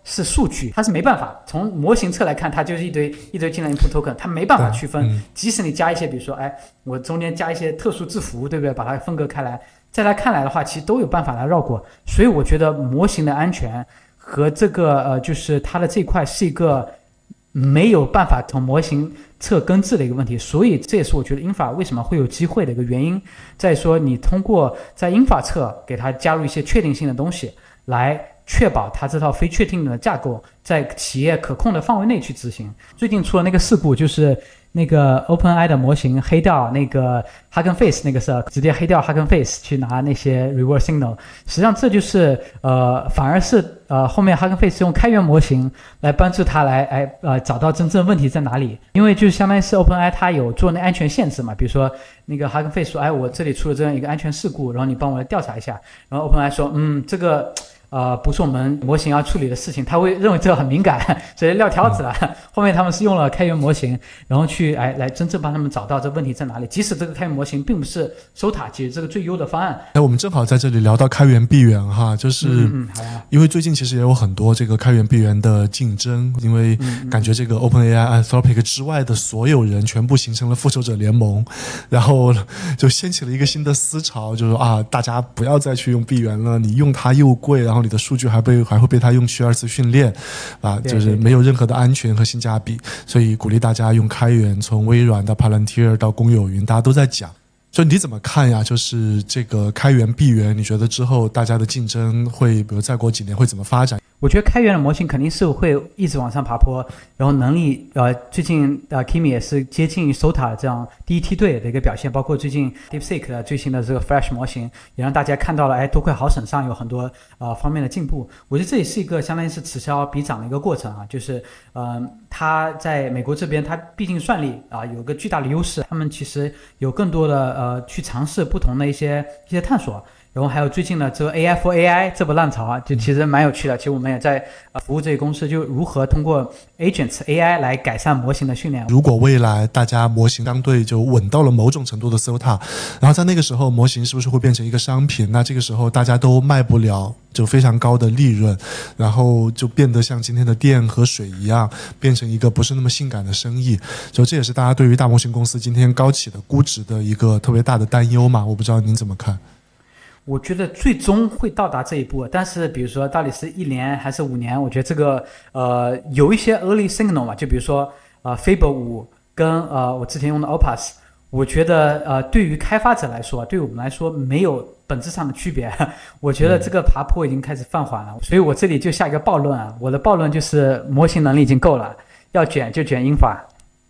是数据，它是没办法从模型侧来看，它就是一堆进来 input token， 它没办法区分。即使你加一些，比如说，我中间加一些特殊字符，对不对？把它分割开来，在它看来的话，其实都有办法来绕过。所以我觉得模型的安全和这个就是它的这块是一个没有办法从模型侧根治的一个问题。所以这也是我觉得英法为什么会有机会的一个原因，在于说你通过在英法侧给它加入一些确定性的东西，来确保它这套非确定的架构在企业可控的范围内去执行。最近出了那个事故，就是那个 OpenAI 的模型黑掉那个 Hugging Face 那个事儿，直接黑掉 Hugging Face 去拿那些 reward signal。实际上这就是反而是后面 Hugging Face 用开源模型来帮助他来找到真正问题在哪里。因为就相当于是 OpenAI 它有做那安全限制嘛，比如说那个 Hugging Face 说我这里出了这样一个安全事故，然后你帮我来调查一下，然后 OpenAI 说这个不是我们模型要处理的事情，他会认为这个很敏感，所以撂挑子了。后面他们是用了开源模型，然后去来真正帮他们找到这问题在哪里。即使这个开源模型并不是收塔解决这个最优的方案。 我们正好在这里聊到开源闭源哈，就是因为最近其实也有很多这个开源闭源的竞争，因为感觉这个 OpenAI、Anthropic 之外的所有人全部形成了复仇者联盟，然后就掀起了一个新的思潮，就是说大家不要再去用闭源了，你用它又贵，然后你的数据还会被它用去二次训练就是没有任何的安全和性价比，所以鼓励大家用开源，从微软到 Palantir 到公有云，大家都在讲。所以你怎么看呀？就是这个开源闭源，你觉得之后大家的竞争会比如再过几年会怎么发展？ 我觉得开源的模型肯定是会一直往上爬坡，然后能力最近Kimi 也是接近于 Sota 这样第一梯队的一个表现，包括最近 DeepSeek 的最新的这个 Flash 模型也让大家看到了多块好省上有很多方面的进步。我觉得这也是一个相当于是此消彼长的一个过程啊，就是它在美国这边它毕竟算力有个巨大的优势，他们其实有更多的去尝试不同的一些探索。然后还有最近的这个 AI for AI 这波浪潮就其实蛮有趣的。其实我们也在服务这些公司，就如何通过 agents AI 来改善模型的训练。 如果未来大家模型相对就稳到了某种程度的 SOTA， 然后在那个时候模型是不是会变成一个商品？那这个时候大家都卖不了就非常高的利润，然后就变得像今天的电和水一样，变成一个不是那么性感的生意。就这也是大家对于大模型公司今天高企的估值的一个特别大的担忧嘛。我不知道您怎么看。 我觉得最终会到达这一步，但是比如说到底是1年还是5年，我觉得这个有一些 early signal 嘛，就比如说Fable 5跟我之前用的 Opus， 我觉得对于开发者来说，对我们来说没有本质上的区别。我觉得这个爬坡已经开始放缓了，所以我这里就下一个暴论我的暴论就是模型能力已经够了，要卷就卷英法。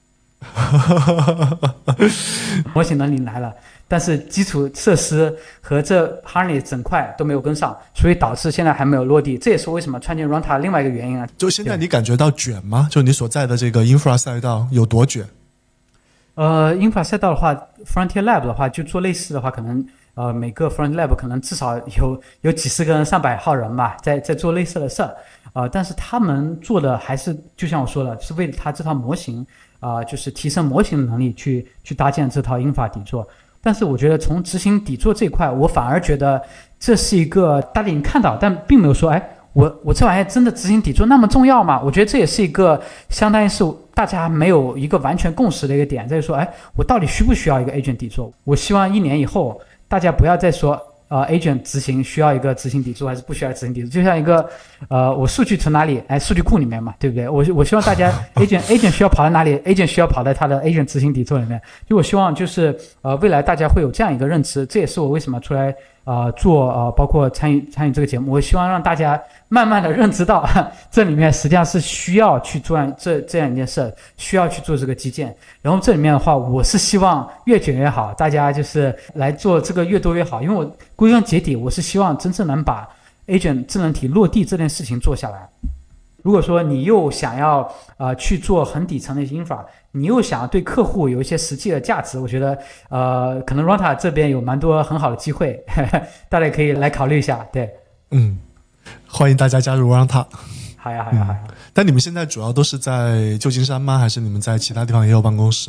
模型能力来了，但是基础设施和这 Harness 整块都没有跟上，所以导致现在还没有落地。这也是为什么创建 Runta 另外一个原因啊。 就现在你感觉到卷吗？就你所在的这个 infra 赛道有多卷 ？infra 赛道的话 ，Frontier Lab 的话，就做类似的话，可能每个 Frontier Lab 可能至少有几十个人、上百号人吧，在做类似的事儿。但是他们做的还是就像我说的，是为了他这套模型就是提升模型的能力去搭建这套 infra 底座。但是我觉得从执行底座这块，我反而觉得这是一个大家已经看到，但并没有说，我这玩意真的执行底座那么重要吗？我觉得这也是一个相当于是大家没有一个完全共识的一个点，在于说，我到底需不需要一个 agent 底座？我希望1年以后大家不要再说agent 执行需要一个执行底座还是不需要执行底座，就像一个我数据存哪里？数据库里面嘛，对不对？我希望大家 agent 需要跑在哪里 ？agent 需要跑在它的 agent 执行底座里面。就我希望就是未来大家会有这样一个认知，这也是我为什么出来做包括参与这个节目。我希望让大家慢慢的认知到这里面实际上是需要去做这样一件事，需要去做这个基建。然后这里面的话，我是希望越卷越好，大家就是来做这个越多越好，因为我归根结底我是希望真正能把 agent 智能体落地这件事情做下来。如果说你又想要去做很底层的 infra， 你又想要对客户有一些实际的价值，我觉得可能 Runta 这边有蛮多很好的机会，大家可以来考虑一下。对， 欢迎大家加入 Runta。 好呀。 但你们现在主要都是在旧金山吗？还是你们在其他地方也有办公室？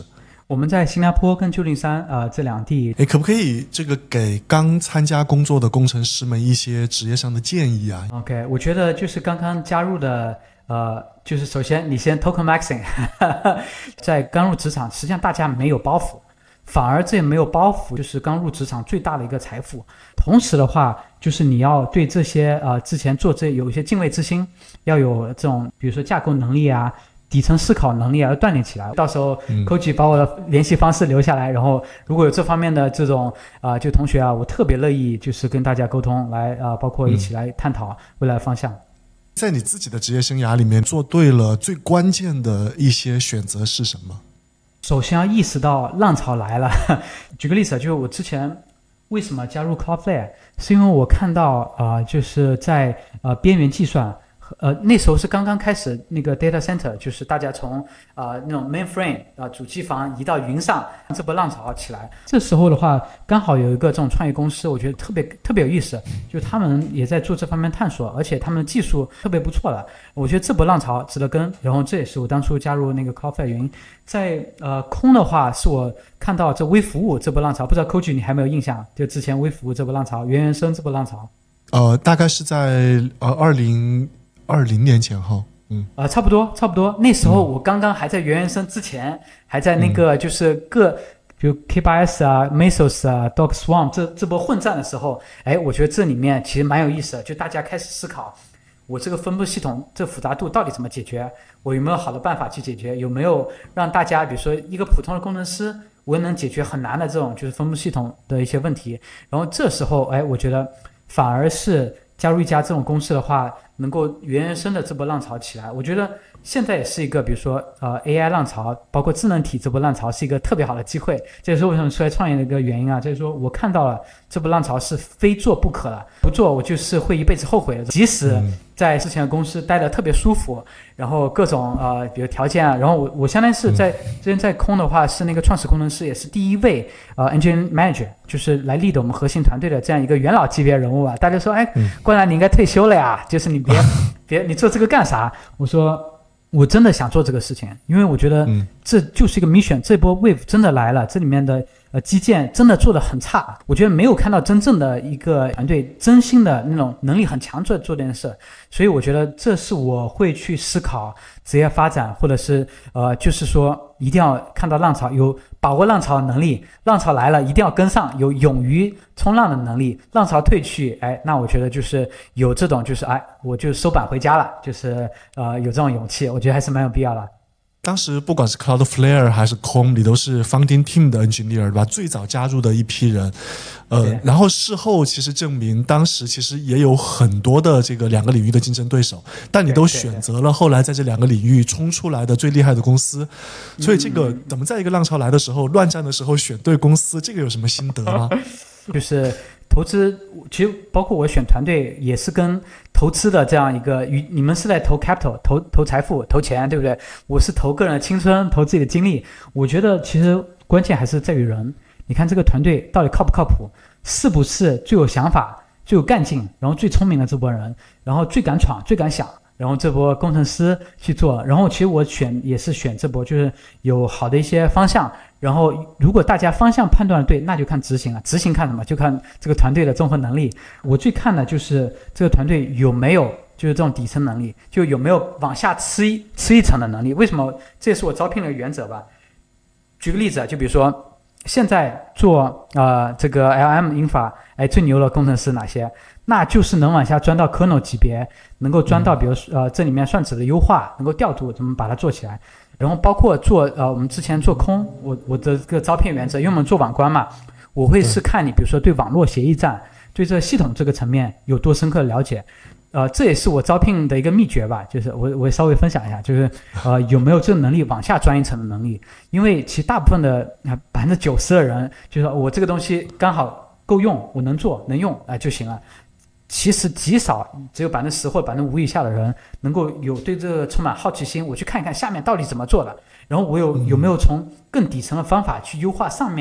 我们在新加坡跟旧金山这两地， 可不可以这个给刚参加工作的工程师们一些职业上的建议啊 ？OK， 我觉得就是刚刚加入的就是首先你先 token maxing， 在刚入职场，实际上大家没有包袱。反而这没有包袱就是刚入职场最大的一个财富。同时的话，就是你要对这些之前做这有一些敬畏之心，要有这种比如说架构能力啊、底层思考能力啊，要锻炼起来。到时候 Koji 把我的联系方式留下来，然后如果有这方面的这种就同学啊，我特别乐意就是跟大家沟通来包括一起来探讨未来方向。 在你自己的职业生涯里面，做对了最关键的一些选择是什么？ 首先要意识到浪潮来了。举个例子，就是我之前为什么加入 Cloudflare， 是因为我看到就是在边缘计算那时候是刚刚开始那个 data center， 就是大家从那种 mainframe 主机房移到云上，这波浪潮起来。这时候的话，刚好有一个这种创业公司，我觉得特别有意思，就是他们也在做这方面探索，而且他们的技术特别不错了。我觉得这波浪潮值得跟，然后这也是我当初加入那个 Cloudflare 云。在空的话，是我看到这微服务这波浪潮，不知道 Koji 你还没有印象？就之前微服务这波浪潮，原生这波浪潮。 大概是在2020年前后。 差不多。那时候我刚刚还在原生之前，还在那个就是比如 K8s 啊、Mesos 啊、DocSwarm 这波混战的时候，我觉得这里面其实蛮有意思的，就大家开始思考，我这个分布系统这复杂度到底怎么解决？我有没有好的办法去解决？有没有让大家，比如说一个普通的工程师，我能解决很难的这种就是分布系统的一些问题？然后这时候，我觉得反而是加入一家这种公司的话，能够原生的这波浪潮起来。我觉得现在也是一个，比如说AI 浪潮，包括智能体这波浪潮是一个特别好的机会。这也是为什么出来创业的一个原因啊，就是说我看到了这波浪潮是非做不可了，不做我就是会一辈子后悔的。即使在之前的公司待得特别舒服，然后各种比如条件啊，然后我相当于是之前在空的话是那个创始工程师，也是第一位engineering manager， 就是来lead我们核心团队的这样一个元老级别人物啊。大家说冠然你应该退休了呀，就是你别你做这个干啥？我说我真的想做这个事情，因为我觉得这就是一个 mission， 这波 wave 真的来了，这里面的基建真的做得很差，我觉得没有看到真正的一个团队真心的那种能力很强做这件事，所以我觉得这是我会去思考职业发展，或者是就是说一定要看到浪潮，有把握浪潮的能力，浪潮来了一定要跟上，有勇于冲浪的能力，浪潮退去，那我觉得就是有这种就是我就收板回家了，就是有这种勇气，我觉得还是蛮有必要的。 当时不管是 Cloudflare 还是空，你都是 founding team 的 engineer 对吧？最早加入的一批人，然后事后其实证明，当时其实也有很多的这个两个领域的竞争对手，但你都选择了后来在这两个领域冲出来的最厉害的公司，所以这个怎么在一个浪潮来的时候、乱战的时候选对公司，这个有什么心得吗？ 就是投资，其实包括我选团队也是跟投资的这样一个，你们是在投 capital 投财富投钱，对不对？我是投个人的青春，投自己的精力。我觉得其实关键还是在于人，你看这个团队到底靠不靠谱，是不是最有想法最有干劲，然后最聪明的这波人，然后最敢闯最敢想，然后这波工程师去做，然后其实我也是选这波，就是有好的一些方向，然后如果大家方向判断对，那就看执行了。执行看什么？就看这个团队的综合能力。我最看的就是这个团队有没有就是这种底层能力，就有没有往下吃一层的能力。为什么？这也是我招聘的原则吧。举个例子，就比如说现在做这个 LM infra， 最牛的工程师哪些？那就是能往下钻到 kernel 级别，能够钻到比如这里面算子的优化，能够调度怎么把它做起来。然后包括做我们之前做空，我的这个招聘原则，因为我们做网关嘛，我会是看你比如说对网络协议站，对这个系统这个层面有多深刻的了解。这也是我招聘的一个秘诀吧，就是我稍微分享一下，就是有没有这个能力往下钻一层的能力。因为其实大部分的90%的人就是我这个东西刚好够用，我能做能用就行了。其实极少，只有10%或者5%以下的人能够有对这个充满好奇心，我去看一看下面到底怎么做的，然后我有没有从更底层的方法去优化上面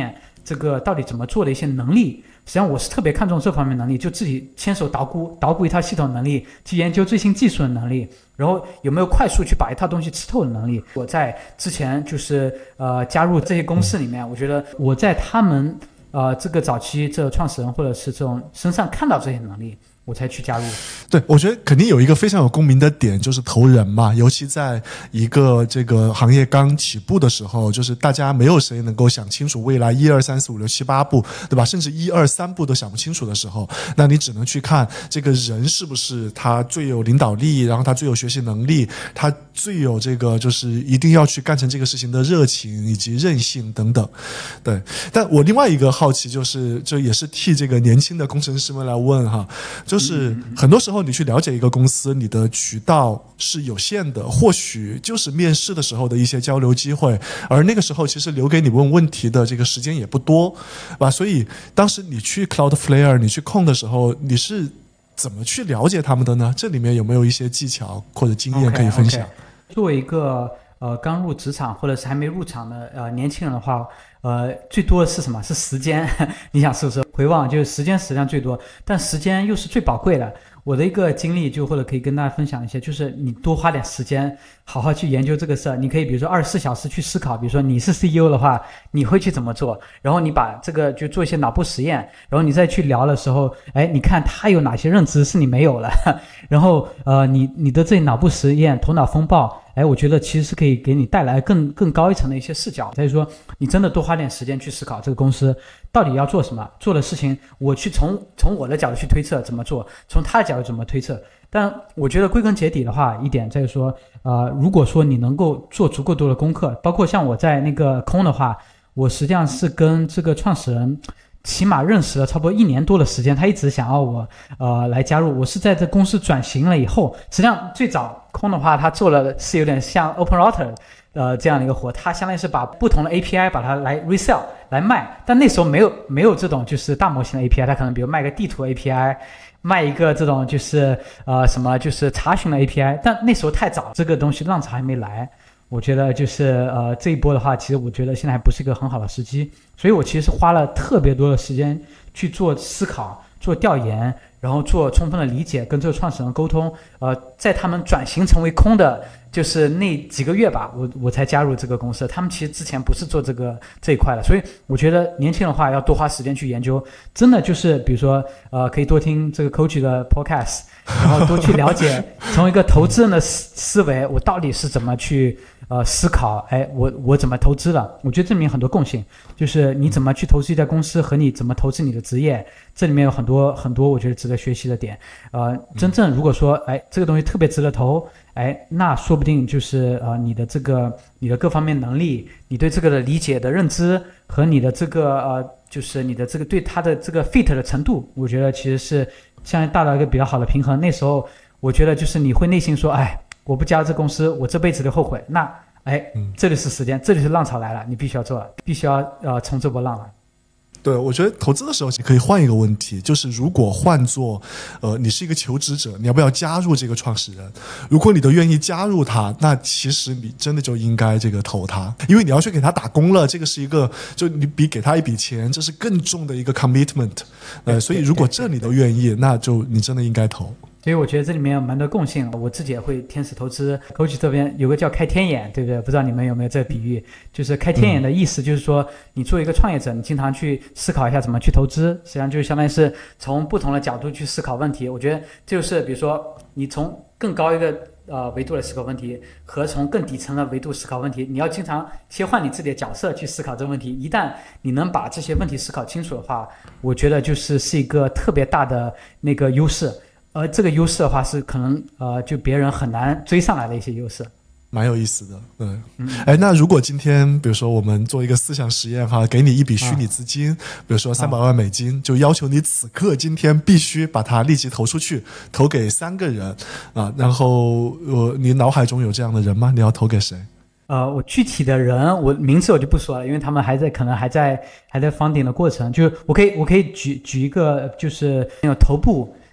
这个到底怎么做的一些能力。实际上我是特别看重这方面能力，就自己牵手捣鼓一套系统能力，去研究最新技术的能力，然后有没有快速去把一套东西吃透的能力。我在之前就是加入这些公司里面，我觉得我在他们这个早期这创始人或者是这种身上看到这些能力，我才去加入。 对，我觉得肯定有一个非常有共鸣的点，就是投人嘛，尤其在一个这个行业刚起步的时候，就是大家没有谁能够想清楚未来1、2、3、4、5、6、7、8步，对吧？甚至1、2、3步都想不清楚的时候，那你只能去看这个人是不是他最有领导力，然后他最有学习能力，他最有这个就是一定要去干成这个事情的热情以及韧性等等。对，但我另外一个好奇就是，就也是替这个年轻的工程师们来问哈。就是很多时候你去了解一个公司，你的渠道是有限的，或许就是面试的时候的一些交流机会，而那个时候其实留给你问问题的这个时间也不多，吧？所以当时你去 Cloudflare 你去控的时候，你是怎么去了解他们的呢？这里面有没有一些技巧或者经验可以分享？ 作为一个刚入职场或者是还没入场的年轻人的话，最多的是什么？是时间。你想是不是？回望就是时间实际上最多，但时间又是最宝贵的。我的一个经历就或者可以跟大家分享一些，就是你多花点时间好好去研究这个事儿。你可以比如说24小时去思考，比如说你是 CEO 的话，你会去怎么做？然后你把这个就做一些脑部实验，然后你再去聊的时候，你看他有哪些认知是你没有了，然后你的这脑部实验、头脑风暴。我觉得其实是可以给你带来更高一层的一些视角。所以说，你真的多花点时间去思考这个公司到底要做什么，做的事情，我去从我的角度去推测怎么做，从他的角度怎么推测。但我觉得归根结底的话，一点在于说，如果说你能够做足够多的功课，包括像我在那个空的话，我实际上是跟这个创始人起码认识了差不多1年多的时间，他一直想要我来加入。我是在这公司转型了以后，实际上最早空的话，他做了是有点像 Open Router 这样的一个活，他相当于是把不同的 API 把它来 resell 来卖，但那时候没有这种就是大模型的 API， 他可能比如卖个地图 API， 卖一个这种就是什么就是查询的 API， 但那时候太早，这个东西浪潮还没来。我觉得就是这一波的话，其实我觉得现在还不是一个很好的时机，所以我其实花了特别多的时间去做思考、做调研，然后做充分的理解，跟这个创始人沟通。在他们转型成为空的，就是那几个月吧，我才加入这个公司。他们其实之前不是做这一块的，所以我觉得年轻人的话要多花时间去研究，真的就是比如说可以多听这个 Coach 的 podcast， 然后多去了解从一个投资人的思维，我到底是怎么去思考，我怎么投资的？我觉得这里面很多共性，就是你怎么去投资一家公司和你怎么投资你的职业，这里面有很多我觉得值得学习的点。真正如果说这个东西特别值得投，那说不定就是你的各方面能力，你对这个的理解的认知和你的这个就是你的这个对它的这个 fit 的程度，我觉得其实是相对达到一个比较好的平衡。那时候我觉得就是你会内心说，我不加入这公司，我这辈子都后悔。那这里是时间，这里是浪潮来了，你必须要做了，必须要冲这波浪了。 对，我觉得投资的时候可以换一个问题，就是如果换作你是一个求职者，你要不要加入这个创始人？如果你都愿意加入他，那其实你真的就应该这个投他，因为你要去给他打工了，这个是一个就你比给他一笔钱，这是更重的一个 commitment。所以如果这你都愿意，那就你真的应该投。 所以我觉得这里面有蛮多共性，我自己也会天使投资。Coach 这边有个叫开天眼，对不对？不知道你们有没有这个比喻？就是开天眼的意思，就是说你作为一个创业者，你经常去思考一下怎么去投资，实际上就相当于是从不同的角度去思考问题。我觉得这就是比如说你从更高一个维度来思考问题，和从更底层的维度思考问题，你要经常切换你自己的角色去思考这个问题。一旦你能把这些问题思考清楚的话，我觉得就是一个特别大的那个优势。这个优势的话是可能就别人很难追上来的一些优势， 蛮有意思的。对，那如果今天比如说我们做一个思想实验哈，给你一笔虚拟资金，比如说300万美金，就要求你此刻今天必须把它立即投出去，投给3个人然后你脑海中有这样的人吗？你要投给谁？ 我具体的人，我名字我就不说了，因为他们可能还在funding的过程。就是我可以举一个，就是那个头部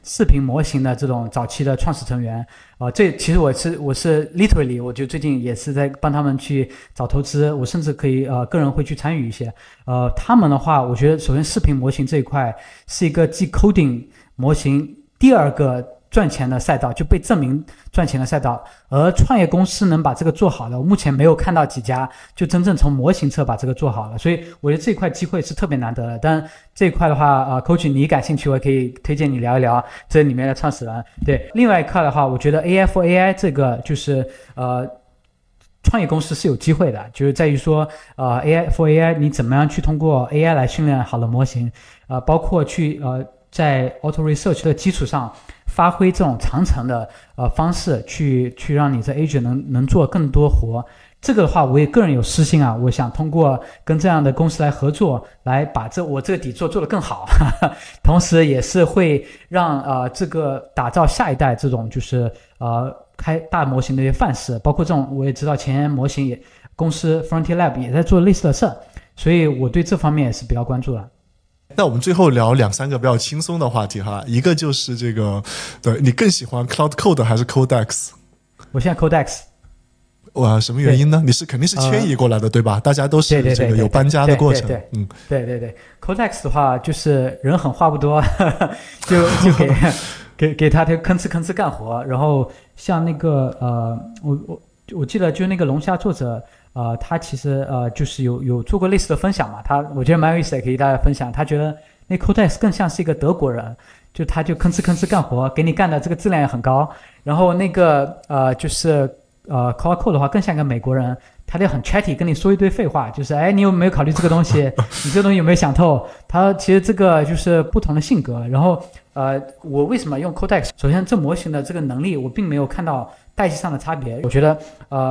视频模型的这种早期的创始成员。这其实我是 literally， 我就最近也是在帮他们去找投资，我甚至可以个人会去参与一些。他们的话，我觉得首先视频模型这一块是一个继 coding 模型第二个赚钱的赛道，就被证明赚钱的赛道，而创业公司能把这个做好的，我目前没有看到几家就真正从模型侧把这个做好了，所以我觉得这块机会是特别难得的。但这一块的话，Coach 你感兴趣，我也可以推荐你聊一聊这里面的创始人。对，另外一块的话，我觉得 AI for AI 这个就是创业公司是有机会的，就是在于说AI for AI 你怎么样去通过 AI 来训练好的模型，包括去在 auto research 的基础上发挥这种长程的方式去让你的 agent 能做更多活。这个的话我也个人有私心啊，我想通过跟这样的公司来合作，来把我这个底做得更好同时也是会让这个打造下一代这种就是开大模型的一些范式，包括这种我也知道前沿模型也公司 Frontier Lab 也在做类似的事，所以我对这方面也是比较关注的。 那我们最后聊2-3个比较轻松的话题哈，一个就是这个，对，你更喜欢 Cloud Code 还是 Codex？ 我现在 Codex。 什么原因呢？你肯定是迁移过来的，对吧？大家都是这个有搬家的过程。 对。Codex 的话就是人狠话不多，就给他吭哧干活。然后像那个我记得就那个龙虾作者。他其实就是有做过类似的分享嘛，我觉得蛮有意思的，可以大家分享。他觉得那 Codex 更像是一个德国人，就他就吭哧干活，给你干的这个质量也很高。然后那个就是Cloud Code 的话更像个美国人，他就很 chatty 跟你说一堆废话，就是你有没有考虑这个东西？你这个东西有没有想透？他其实这个就是不同的性格。然后我为什么用 Codex？ 首先这模型的这个能力我并没有看到代际上的差别，我觉得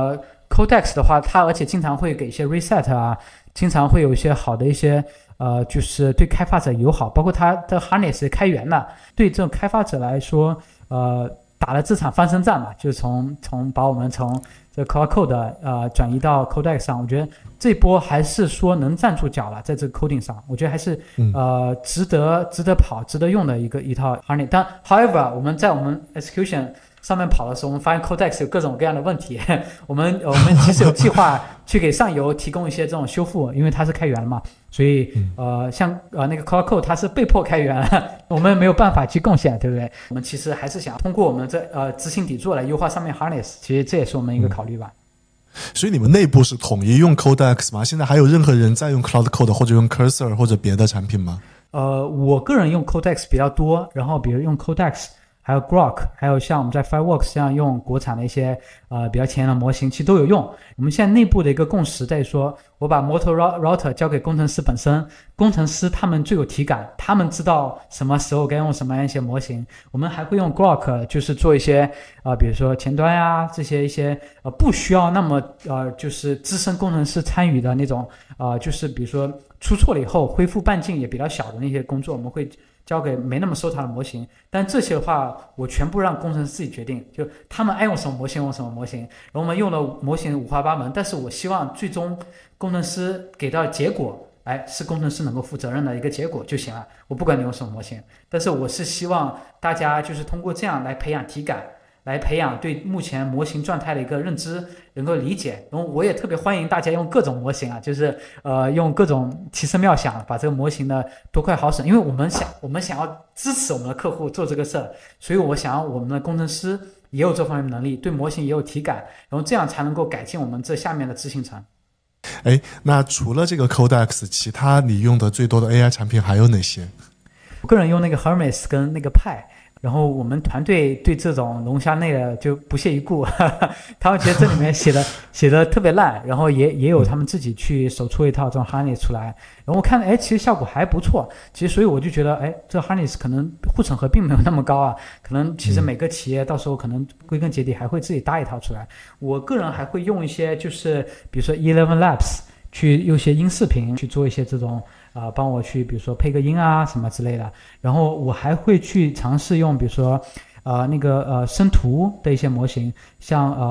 Codex 的话，它而且经常会给一些 reset 啊，经常会有一些好的一些就是对开发者友好，包括它的 harness 开源的，对这种开发者来说，打了这场翻身战嘛，就是把我们从这 Cloud Code 转移到 Codex 上，我觉得这波还是说能站住脚了，在这个 coding 上，我觉得还是值得跑、值得用的一套 harness。但 however， 我们 execution上面跑的时候，我们发现 Codex 有各种各样的问题。我们其实有计划去给上游提供一些这种修复，因为它是开源嘛，所以像那个 Cloud Code 它是被迫开源，我们没有办法去贡献，对不对？我们其实还是想通过我们这执行底座来优化上面 harness， 其实这也是我们一个考虑吧。 所以你们内部是统一用 Codex 吗？现在还有任何人在用 Cloud Code 或者用 Cursor 或者别的产品吗？ 我个人用 Codex 比较多，然后比如用 Codex。还有 Grok， 还有像我们在 Fireworks 这样用国产的一些比较前沿的模型，其实都有用。我们现在内部的一个共识在于说，我把 Motor Router 交给工程师本身，工程师他们最有体感，他们知道什么时候该用什么样一些模型。我们还会用 Grok 就是做一些比如说前端呀这些一些不需要那么就是资深工程师参与的那种就是比如说出错了以后恢复半径也比较小的那些工作，我们会交给没那么收藏的模型，但这些的话我全部让工程师自己决定，就他们爱用什么模型用什么模型，然后我们用的模型五花八门，但是我希望最终工程师给到结果是工程师能够负责任的一个结果就行了，我不管你用什么模型，但是我是希望大家就是通过这样来培养体感，来培养对目前模型状态的一个认知，能够理解。然后我也特别欢迎大家用各种模型就是用各种奇思妙想把这个模型的多快好省，因为我们想要支持我们的客户做这个事儿，所以我想要我们的工程师也有这方面的能力，对模型也有体感，然后这样才能够改进我们这下面的执行层。 那除了这个 Codex， 其他你用的最多的 AI 产品还有哪些？ 我个人用那个 Hermes 跟那个派，然后我们团队对这种龙虾类的就不屑一顾，他们觉得这里面写的特别烂，然后也有他们自己去手出一套这种 harness 出来，然后我看其实效果还不错，其实所以我就觉得这 harness 可能护城河并没有那么高啊，可能其实每个企业到时候可能归根结底还会自己搭一套出来。我个人还会用一些就是比如说 Eleven Labs 去用一些音视频去做一些这种帮我去比如说配个音啊什么之类的，然后我还会去尝试用比如说那个生图的一些模型，像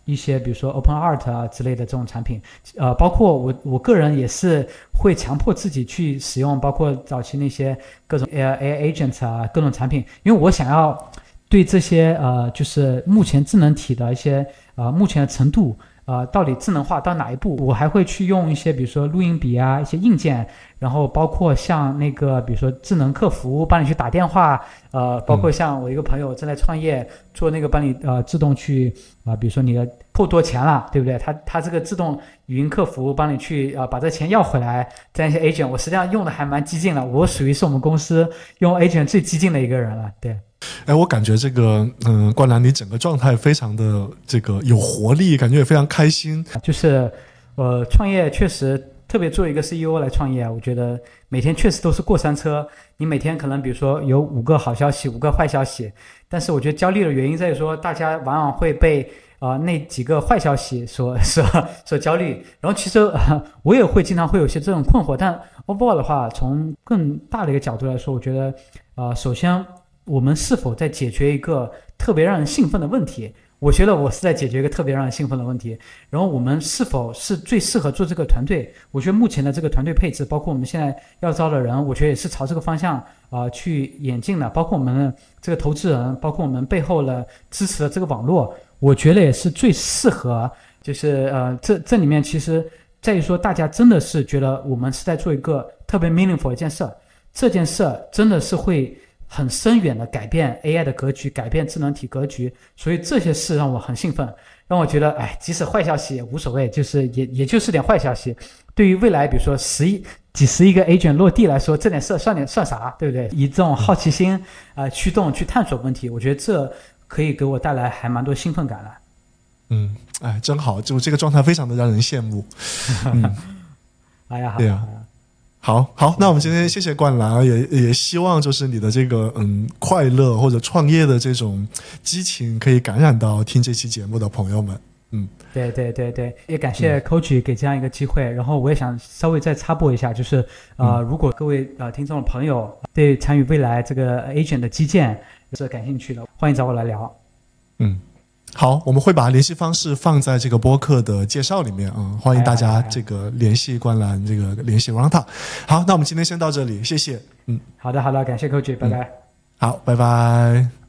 一些比如说 Open Art 啊之类的这种产品，包括我个人也是会强迫自己去使用，包括早期那些各种 AI agent 啊各种产品，因为我想要对这些就是目前智能体的一些目前的程度。到底智能化到哪一步？我还会去用一些，比如说录音笔啊，一些硬件，然后包括像那个，比如说智能客服帮你去打电话，包括像我一个朋友正在创业，做那个帮你自动去比如说你的扣多钱了，对不对？他这个自动语音客服帮你去把这钱要回来，这样一些 agent， 我实际上用的还蛮激进的，我属于是我们公司用 agent 最激进的一个人了，对。 我感觉这个冠澜你整个状态非常的这个有活力，感觉也非常开心。 就是创业确实，特别做一个 CEO 来创业，我觉得每天确实都是过山车。你每天可能比如说有5个好消息，5个坏消息，但是我觉得焦虑的原因在于说，大家往往会被那几个坏消息所焦虑。然后其实我也会经常会有些这种困惑，但 overall 的话，从更大的一个角度来说，我觉得首先我们是否在解决一个特别让人兴奋的问题？我觉得我是在解决一个特别让人兴奋的问题。然后我们是否是最适合做这个团队？我觉得目前的这个团队配置，包括我们现在要招的人，我觉得也是朝这个方向去演进的。包括我们的这个投资人，包括我们背后的支持的这个网络，我觉得也是最适合。就是这里面其实在于说，大家真的是觉得我们是在做一个特别 meaningful 的一件事，这件事真的是会很深远的改变 AI 的格局，改变智能体格局，所以这些事让我很兴奋，让我觉得，即使坏消息也无所谓，就是也就是点坏消息。对于未来，比如说几十亿个 agent 落地来说，这点事算啥，对不对？以这种好奇心驱动去探索问题，我觉得这可以给我带来还蛮多兴奋感的。 真好，就这个状态非常的让人羡慕。 哎呀， 对啊。好，那我们今天谢谢冠澜，也希望就是你的这个快乐或者创业的这种激情可以感染到听这期节目的朋友们。 对，也感谢 Coach 给这样一个机会。然后我也想稍微再插播一下，就是如果各位听众的朋友对参与未来这个 agent 的基建是感兴趣的，欢迎找我来聊。 好，我们会把联系方式放在这个播客的介绍里面欢迎大家这个联系冠澜，这个联系 Ranta。好，那我们今天先到这里，谢谢。 好的，感谢 Coach， 拜拜。 好，拜拜。